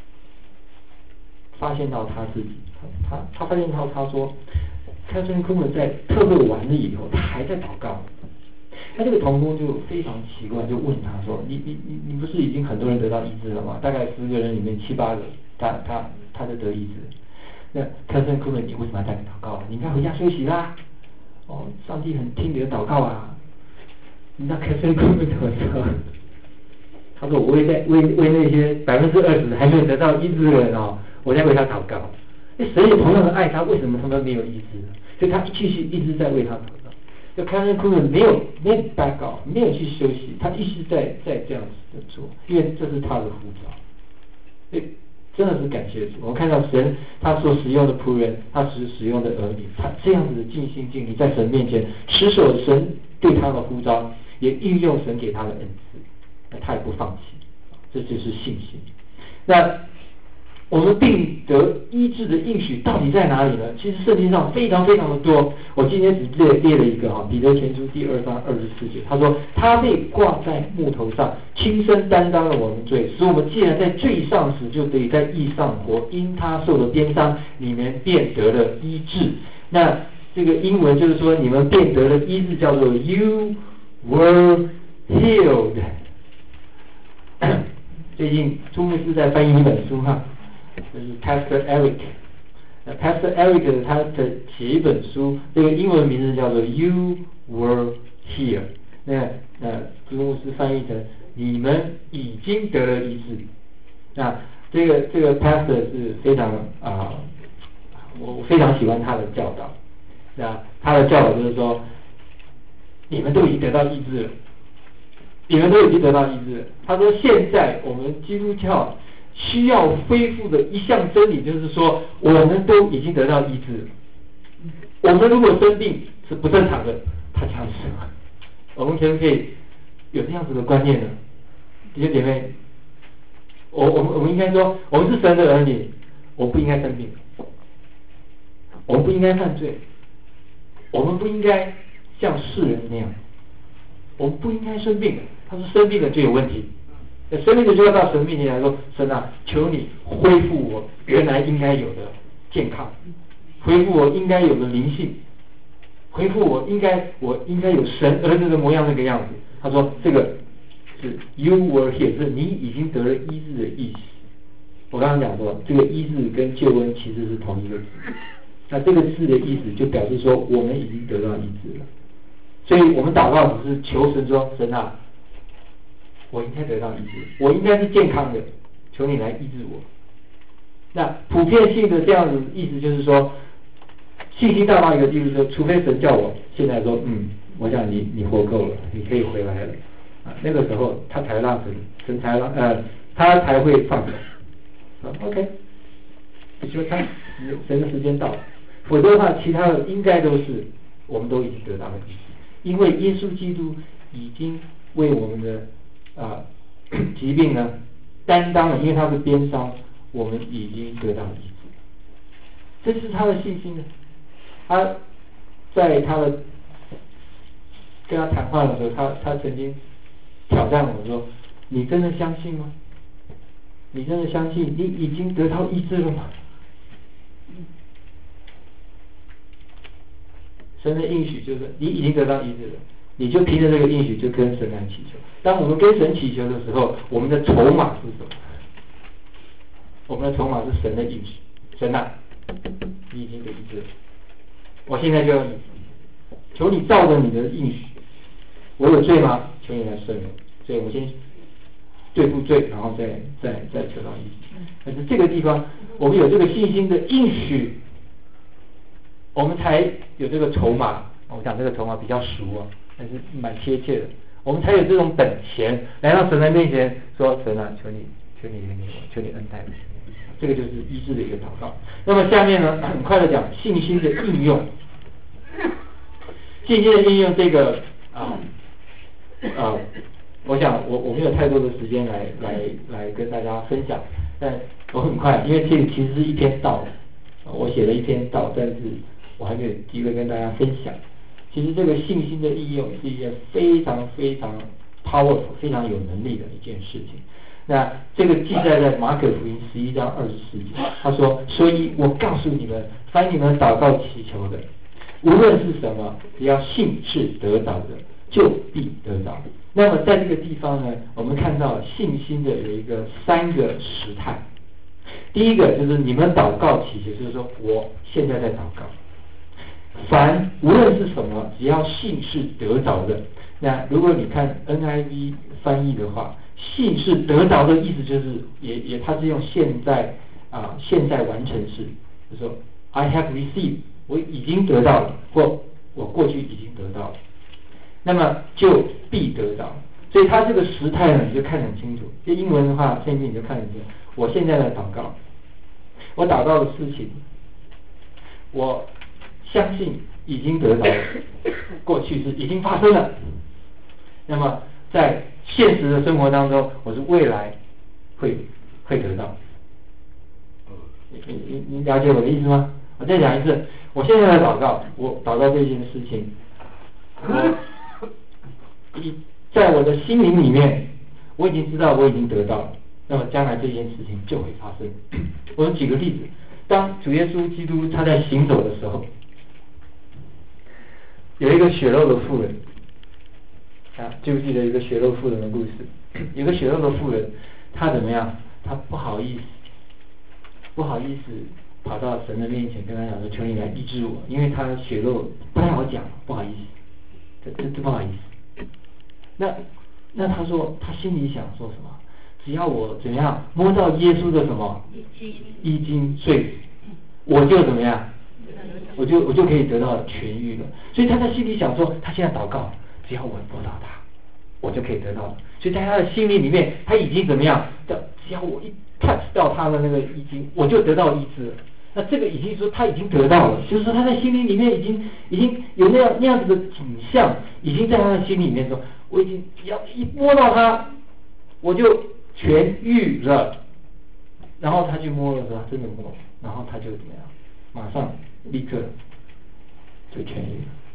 发现到他自己，他他他发现到他说。Catherine Kuhlman 在特会完了以后，他还在祷告。那这个同工就非常奇怪，就问他说：“你你你你不是已经很多人得到医治了吗？大概十个人里面七八个，他他他就得医治。那 Catherine Kuhlman 你为什么还在祷告？你应该回家休息啦。哦，上帝很听你的祷告啊。你知道 Catherine Kuhlman 怎么说？他说：我为在为为那些百分之二十还没有得到医治的人哦，我在为他祷告。”神也同样的爱他，为什么他们没有医治？所以他继续一直在为他祷告。就Catherine Kuhlman没有没有 back off， 没有去休息，他一直在在这样子的做，因为这是他的呼召。所以真的是感谢主，我们看到神他所使用的仆人，他所使用的儿女，他这样子的尽心尽力在神面前持守神对他的呼召，也运用神给他的恩赐，他也不放弃，这就是信心。那我们病得医治的应许到底在哪里呢？其实圣经上非常非常的多，我今天只列列了一个哈，彼得前书第二章二十四节，他说他被挂在木头上，亲身担当了我们罪，使我们既然在罪上死，就得在义上活。因他受了鞭伤，你们便得了医治。那这个英文就是说，你们便得了医治，叫做 You were healed。最近朱牧师在翻译一本书哈。就是 Pastor Eric， 那 Pastor Eric 他的写一本书，这个英文名字叫做 You Were Here。那那朱牧师翻译成你们已经得了医治。那这个这个 Pastor 是非常啊、呃，我非常喜欢他的教导。那他的教导就是说，你们都已经得到医治了，你们都已经得到医治了。他说现在我们基督教需要恢复的一项真理，就是说我们都已经得到医治了。我们如果生病是不正常的，他讲什么？我们可不可以有这样子的观念呢？弟兄姐妹，我我们我们应该说，我们是神的儿女，我不应该生病，我们不应该犯罪， 我们不应该像世人那样，我们不应该生病。他说生病了就有问题，那生病了就要到神面前来说，神啊，求你恢复我原来应该有的健康，恢复我应该有的灵性，恢复我应该我应该有神儿子的模样那个样子。他说这个是 you were here， 是你已经得了医治的意思。我刚刚讲说，这个医治跟救恩其实是同一个字，那这个字的意思就表示说我们已经得到医治了。所以我们祷告只是求神说，神啊，我应该得到医治，我应该是健康的，求你来医治我。那普遍性的这样子意思就是说，信心大到一个地步，说除非神叫我现在说，嗯，我想你你活够了，你可以回来了啊，那个时候他才让神神才让呃他才会放手。啊 OK， 也就是他神的时间到了，否则的话，其他的应该都是我们都已经得到了医治，因为耶稣基督已经为我们的啊、呃、疾病呢担当了，因为他是鞭伤，我们已经得到了医治，这是他的信心呢。他在他的跟他谈话的时候，他他曾经挑战我说：“你真的相信吗？你真的相信你已经得到医治了吗？”神的应许就是你已经得到医治了，你就凭着这个应许就跟神来祈求。当我们跟神祈求的时候，我们的筹码是什么？我们的筹码是神的应许。神啊，你已经得医治了，我现在就要你，求你照着你的应许，我有罪吗？求你来赦免。所以我先对付罪，然后再再再求到医治。但是这个地方，我们有这个信心的应许，我们才有这个筹码。我讲这个筹码比较熟啊，但是蛮贴切的。我们才有这种本钱来到神的面前说：“神啊，求你，求你怜悯我，求你恩待我。”这个就是医治的一个祷告。那么下面呢，很快的讲信心的应用。信心的应用这个啊啊，我想我我没有太多的时间来来来跟大家分享，但我很快，因为这个其实是一篇道，我写了一篇道，但是我还没有机会跟大家分享。其实这个信心的应用是一件非常非常 powerful、非常有能力的一件事情。那这个记载在马可福音十一章二十四节，他说：“所以我告诉你们，凡你们祷告祈求的，无论是什么，只要信是得到的，就必得到。”那么在这个地方呢，我们看到信心的有一个三个时态。第一个就是你们祷告祈求，就是说我现在在祷告。凡无论是什么，只要信是得着的。那如果你看 N I V 翻译的话，信是得着的意思就是也也它是用现在啊现在完成式，就是说 I have received， 我已经得到了，或我过去已经得到了，那么就必得到。所以它这个时态呢，你就看得很清楚。就英文的话，圣经你就看得清楚。我现在在祷告，我祷告的事情，我相信已经得到了，过去是已经发生了。那么在现实的生活当中，我是未来会会得到。你你你了解我的意思吗？我再讲一次，我现在在祷告，我祷告这件事情，我一在我的心灵里面，我已经知道我已经得到了。那么将来这件事情就会发生。我举个例子，当主耶稣基督他在行走的时候，有一个血肉的妇人啊，记不记得一个血肉妇人的故事？有个血肉的妇人，她怎么样？她不好意思，不好意思跑到神的面前跟他讲说：“求你来医治我，因为他血肉不太好讲，不好意思，这这这不好意思。”那那他说，他心里想说什么？只要我怎么样摸到耶稣的什么衣襟碎，我就怎么样，我就我就可以得到痊愈了。所以他在心里想说，他现在祷告，只要我摸到他，我就可以得到了。所以在他的心里里面，他已经怎么样？只要我一 touch 到他的那个衣襟，我就得到医治了。那这个已经说他已经得到了，就是说他在心里里面已经已经有那样那样子的景象，已经在他的心里面说，我已经只要一摸到他，我就痊愈了。然后他去摸的时候，他真的摸，然后他就怎么样，马上立刻就痊愈了。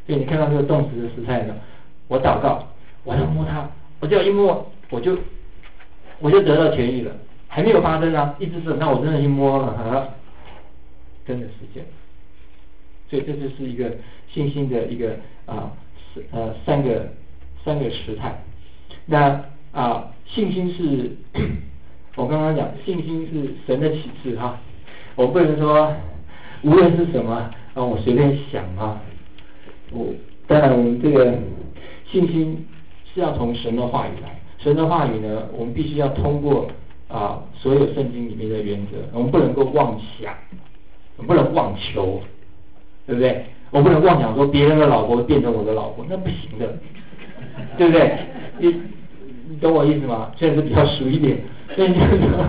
所以你看到这个动词的时态呢，我祷告，我要摸它，我只要一摸，我就我就得到痊愈了，还没有发生啊，一直是，那我真的去摸了，啊，真的实现。所以这就是一个信心的一个啊呃三个三个时态。那啊信心是我刚刚讲信心是神的启示哈，我不能说无论是什么啊我随便想啊，我当然我们这个信心是要从神的话语来，神的话语呢我们必须要通过啊所有圣经里面的原则，我们不能够妄想，我们不能妄求，对不对？我不能妄想说别人的老婆变成我的老婆，那不行的，对不对？你你懂我意思吗？虽然是比较俗一点，所以就是说，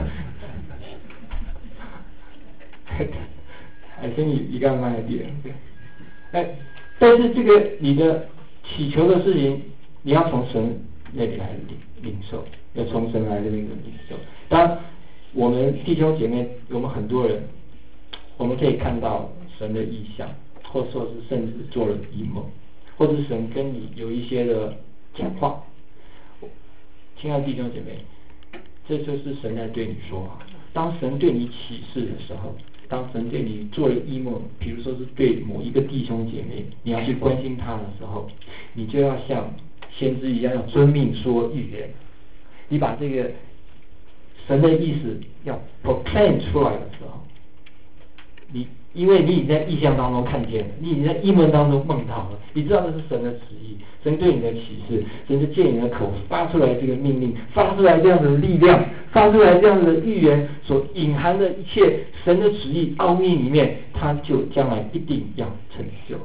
还是你一个慢一点，对。哎，但是这个你的祈求的事情，你要从神那里来领领受，要从神来的那个领受。当然，我们弟兄姐妹，我们很多人，我们可以看到神的意象。或者说是甚至做了异梦，或者神跟你有一些的讲话，亲爱的弟兄姐妹，这就是神在对你说话。当神对你启示的时候，当神对你做了异梦，比如说是对某一个弟兄姐妹，你要去关心他的时候，你就要像先知一样，要遵命说预言。你把这个神的意思要 proclaim 出来的时候，你因为你已经在意象当中看见了，你已经在异梦当中梦到了，你知道这是神的旨意，神对你的启示，神就借你的口发出来这个命令，发出来这样的力量，发出来这样的预言所隐含的一切神的旨意奥秘里面，它就将来一定要成就。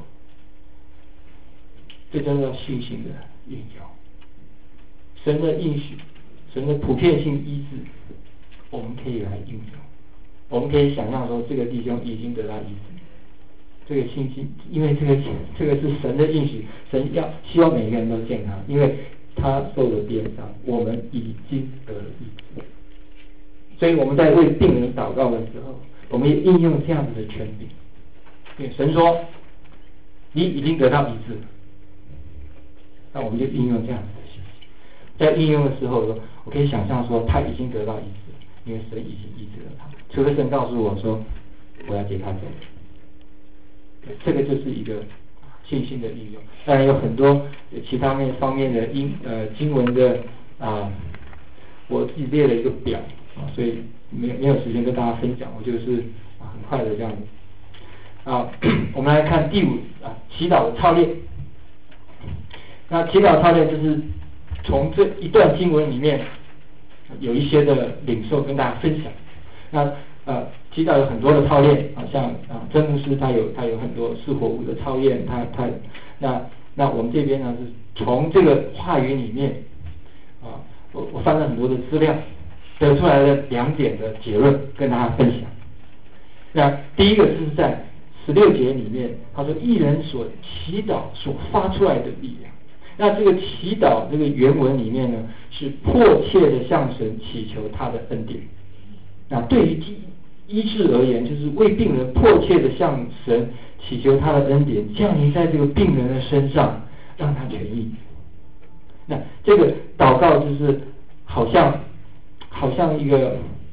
这叫做信心的运用。神的应许，神的普遍性医治，我们可以来应用。我们可以想象说，这个弟兄已经得到医治，这个信心，因为这个这个是神的应许，神要希望每个人都健康，因为他受了鞭伤，我们已经得了医治。所以我们在为病人祷告的时候，我们也应用这样子的权柄。对，神说你已经得到医治，那我们就应用这样子的信息。在应用的时候，我可以想象说他已经得到医治，因为神已经医治了他。除非神告诉我说我要接他走，这个就是一个信心的运用。当然有很多其他面方面的经呃经文的啊，我自己列了一个表啊，所以没没有时间跟大家分享，我就是啊很快的这样子啊。我们来看第五啊，祈祷的操练。那祈祷操练就是从这一段经文里面有一些的领受跟大家分享。那呃，祈祷有很多的操练啊，像啊，真牧师他有他有很多四活物的操练，他他那那我们这边呢是从这个话语里面啊，我我翻了很多的资料，得出来的两点的结论跟大家分享。那第一个就是在十六节里面，他说义人所祈祷所发出来的力量。那这个祈祷这个原文里面呢，是迫切的向神祈求他的恩典。那对于医治而言，就是为病人迫切的向神祈求他的恩典降临在这个病人的身上，让他痊愈。那这个祷告就是好像好像一个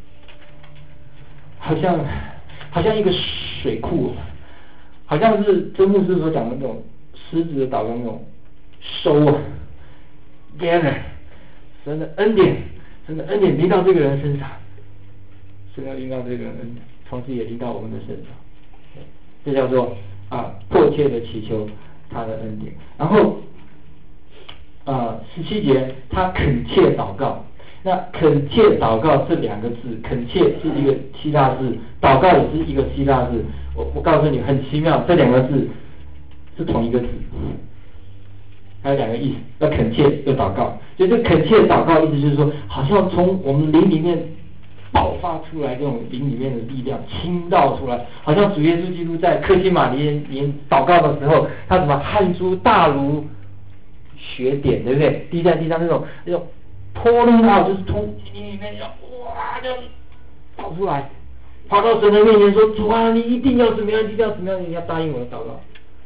好像好像一个水库，好像是真牧师所讲的那种狮子的祷告那种收啊 gather 神的恩典，神的恩典临到这个人身上。神要临到这个人，同时也临到我们的身上，这叫做啊迫切的祈求他的恩典。然后啊十七节，他恳切祷告。那恳切祷告这两个字，恳切是一个希腊字，祷告也是一个希腊字。我我告诉你，很奇妙，这两个字是同一个字，还有两个意思，要恳切又祷告。所以这恳切祷告意思就是说，好像从我们灵里面爆发出来这种灵里面的力量倾倒出来，好像主耶稣基督在客西马尼园祷告的时候，他什么汗珠大如血点，对不对？滴在地上那种那种pouring out，就是从灵里面要哇这样跑出来，跑到神的面前说：主啊，你一定要怎么样，一定要怎么样，你要答应我的祷告。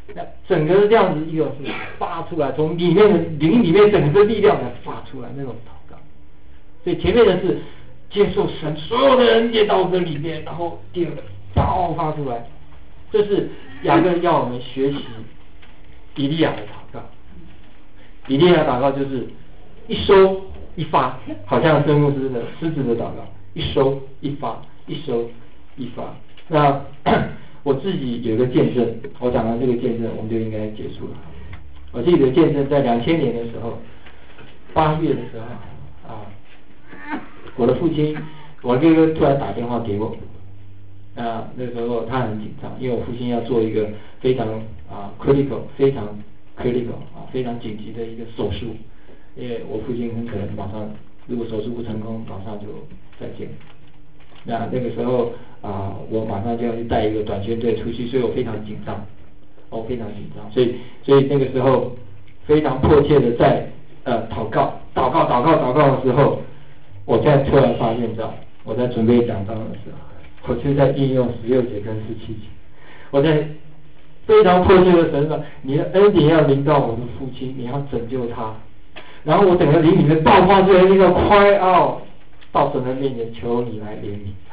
那整个这样子一个是发出来，从里面的灵里面整个力量来发出来那种祷告。所以前面的是接受神所有的人也到这里面，然后第二个爆发出来，这是雅各要我们学习以利亚的祷告。以利亚祷告就是一收一发，好像真牧师的狮子的祷告，一收一发，一收一发。那我自己有一个见证，我讲完这个见证，我们就应该结束了。我自己的见证在两千年的时候，八月的时候啊，我的父亲，我哥哥突然打电话给我，啊，那时候他很紧张，因为我父亲要做一个非常啊 critical 非常 critical 啊非常紧急的一个手术，因为我父亲很可能马上，如果手术不成功，马上就再见。那那个时候啊，我马上就要去带一个短宣队出去，所以我非常紧张，我非常紧张，所以所以那个时候非常迫切的在呃祷告，祷告，祷告，祷告的时候，我在突然发现到，我在准备讲章的时候，我就在应用十六节跟十七节，我在非常迫切的神说，你的恩典要临到我的父亲，你要拯救他，然后我整个灵里面爆发出来那个cry out。到神的面前求你来怜悯他。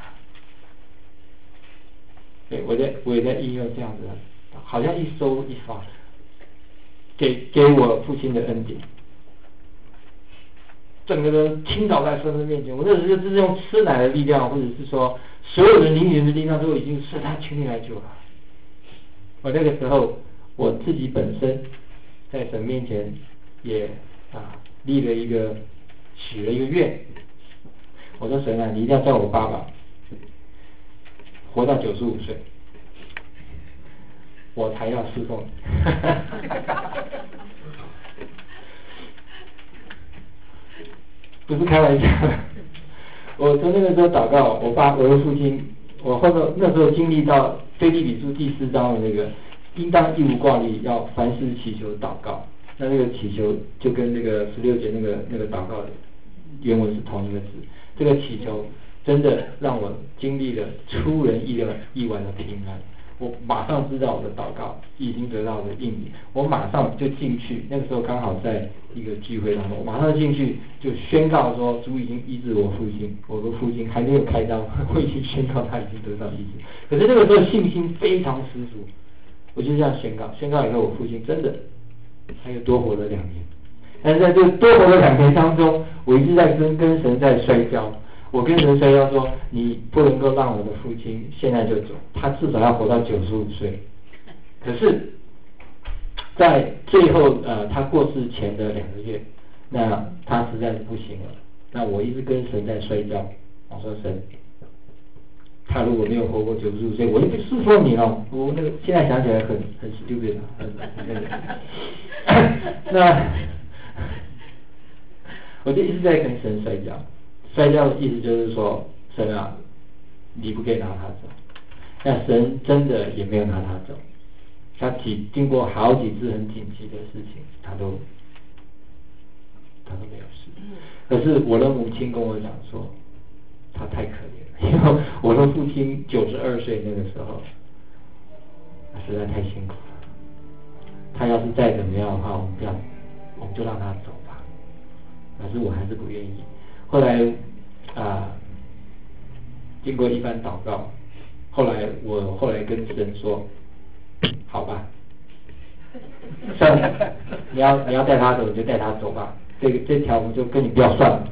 对，我在我也在应用这样子的，好像一收一发，给给我父亲的恩典，整个都倾倒在神的面前。我那时候就是用吃奶的力量，或者是说所有的灵里的力量都已经是他全力来救了。我那个时候我自己本身在神面前也啊立了一个许了一个愿。我说神啊，你一定要叫我爸爸活到九十五岁，我才要侍奉你。不是开玩笑的。我从那个时候祷告，我爸我的父亲，我后头那时候经历到腓立比书第四章的那个，应当一无挂虑，要凡事祈求祷告。那那个祈求就跟那个十六节那个那个祷告的原文是同一个字。这个祈求真的让我经历了出人意料意外的平安，我马上知道我的祷告已经得到了应允，我马上就进去，那个时候刚好在一个聚会当中，我马上进去就宣告说主已经医治我父亲，我的父亲还没有开刀，我已经宣告他已经得到医治。可是那个时候信心非常十足，我就这样宣告，宣告以后我父亲真的他又多活了两年。但是在这多活的两年当中，我一直在跟跟神在摔跤，我跟神摔跤说，你不能够让我的父亲现在就走，他至少要活到九十五岁。可是，在最后呃他过世前的两个月，那他实在是不行了，那我一直跟神在摔跤，我说神，他如果没有活过九十五岁，我就不侍奉你了。我那个现在想起来很很 stupid 很很那。我就一直在跟神摔跤，摔跤的意思就是说，神啊，你不可以拿他走。那神真的也没有拿他走，他经经过好几次很紧急的事情，他都他都没有事。可是我的母亲跟我讲说，他太可怜了，因为我的父亲九十二岁那个时候，他实在太辛苦了。他要是再怎么样的话，我们不要，我们就让他走。可是我还是不愿意。后来啊、呃，经过一番祷告，后来我后来跟神说，好吧，算了，你要你要带他走，你就带他走吧。这个这条我们就跟你不要算了。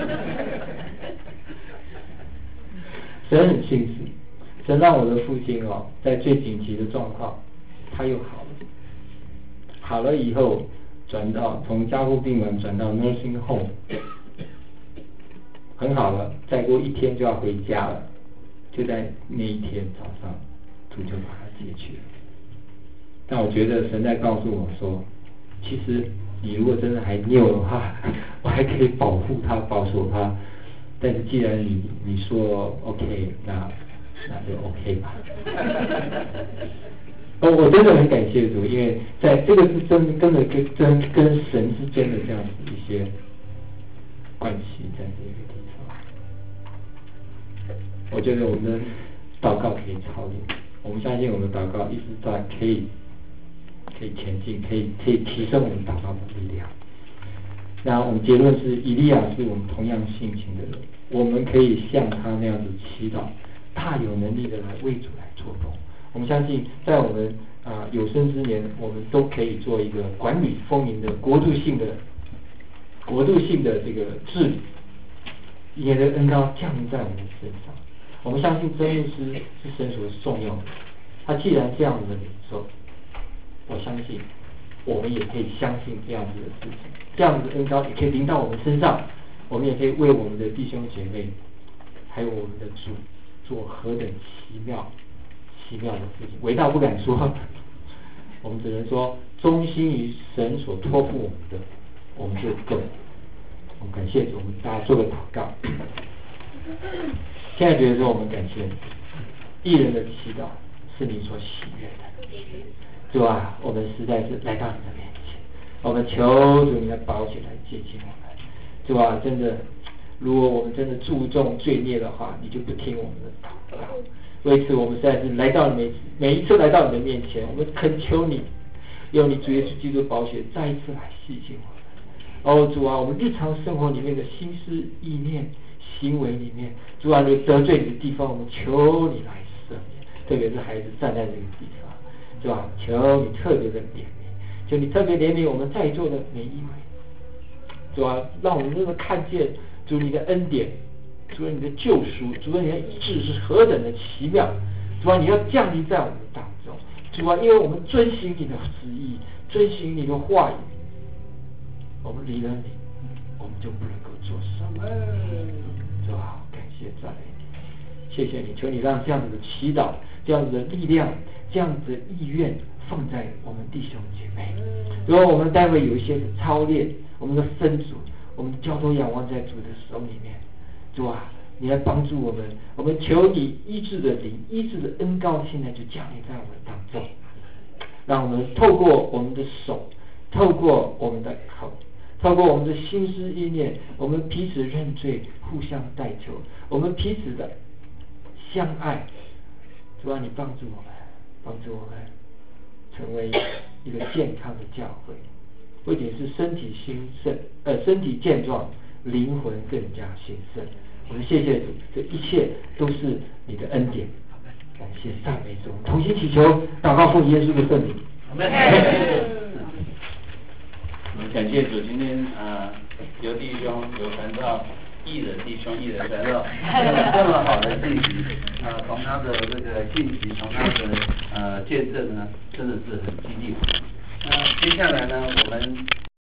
神很信实，神让我的父亲哦，在最紧急的状况，他又好了。好了以后。转到从加护病房转到 nursing home， 很好了，再过一天就要回家了，就在那一天早上，主就把他接去了。但我觉得神在告诉我说，其实你如果真的还拗的话，我还可以保护他，保守他。但是既然你你说 OK， 那那就 OK 吧。哦，我真的很感谢主，因为在这个是真根本跟真跟神之间的这样子一些关系，在这个地方，我觉得我们的祷告可以操练，我们相信我们的祷告一直在可以可以前进，可以可以提升我们祷告的力量。那我们结论是，以利亚是我们同样性情的人，我们可以像他那样子祈祷，大有能力的来为主来做工。我们相信，在我们啊、呃、有生之年，我们都可以做一个管理丰盈的国度性的国度性的这个治理，也的恩膏降临在我们身上。我们相信真牧师是神所重用的，他既然这样子的领受，我相信我们也可以相信这样子的事情，这样子的恩膏也可以临到我们身上，我们也可以为我们的弟兄姐妹还有我们的主做何等奇妙奇妙的事情。伟大不敢说，我们只能说忠心于神所托付我们的，我们就够了。我们感谢主，我们大家做个祷告。现在觉得说，我们感谢你，艺人的祈祷是你所喜悦的，主啊，我们实在是来到你的面前，我们求主你的宝血来接近我们。主啊，真的，如果我们真的注重罪孽的话，你就不听我们的祷告。为此，我们实在是来到每每一次来到你的面前，我们恳求你，用你主耶稣基督的宝血再一次来洗净我们。哦，主啊，我们日常生活里面的心思意念行为里面，主啊，你得罪你的地方，我们求你来赦免，特别是孩子站在这个地方，主啊，求你特别的怜悯，求你特别怜悯我们在座的每一位，主啊，让我们真的看见主你的恩典，主啊你的救赎，主啊你的医治是何等的奇妙，主啊你要降临在我们当中，主啊，因为我们遵行你的旨意，遵行你的话语，我们离了你，我们就不能够做什么。主啊，感谢赞美你，谢谢你，求你让这样子的祈祷，这样子的力量，这样子的意愿放在我们弟兄姐妹。如果我们待会有一些的操练，我们的分组，我们交托仰望在主的手里面。主啊，你来帮助我们，我们求你医治的灵，医治的恩膏，现在就降临在我们当中，让我们透过我们的手，透过我们的口，透过我们的心思意念，我们彼此认罪，互相代求，我们彼此的相爱。主啊，你帮助我们，帮助我们成为一个健康的教会，不仅是身体兴盛，呃，身体健壮，灵魂更加兴盛。我们谢谢主，这一切都是你的恩典，感谢赞美主，同心祈求，祷告奉耶稣的圣名。 我们感谢主，今天啊、呃，有弟兄有传道，艺人弟兄艺人传道，这么好的信息啊、呃，从他的这个信息，从他的呃见证呢，真的是很激励我们。那、呃、接下来呢，我们。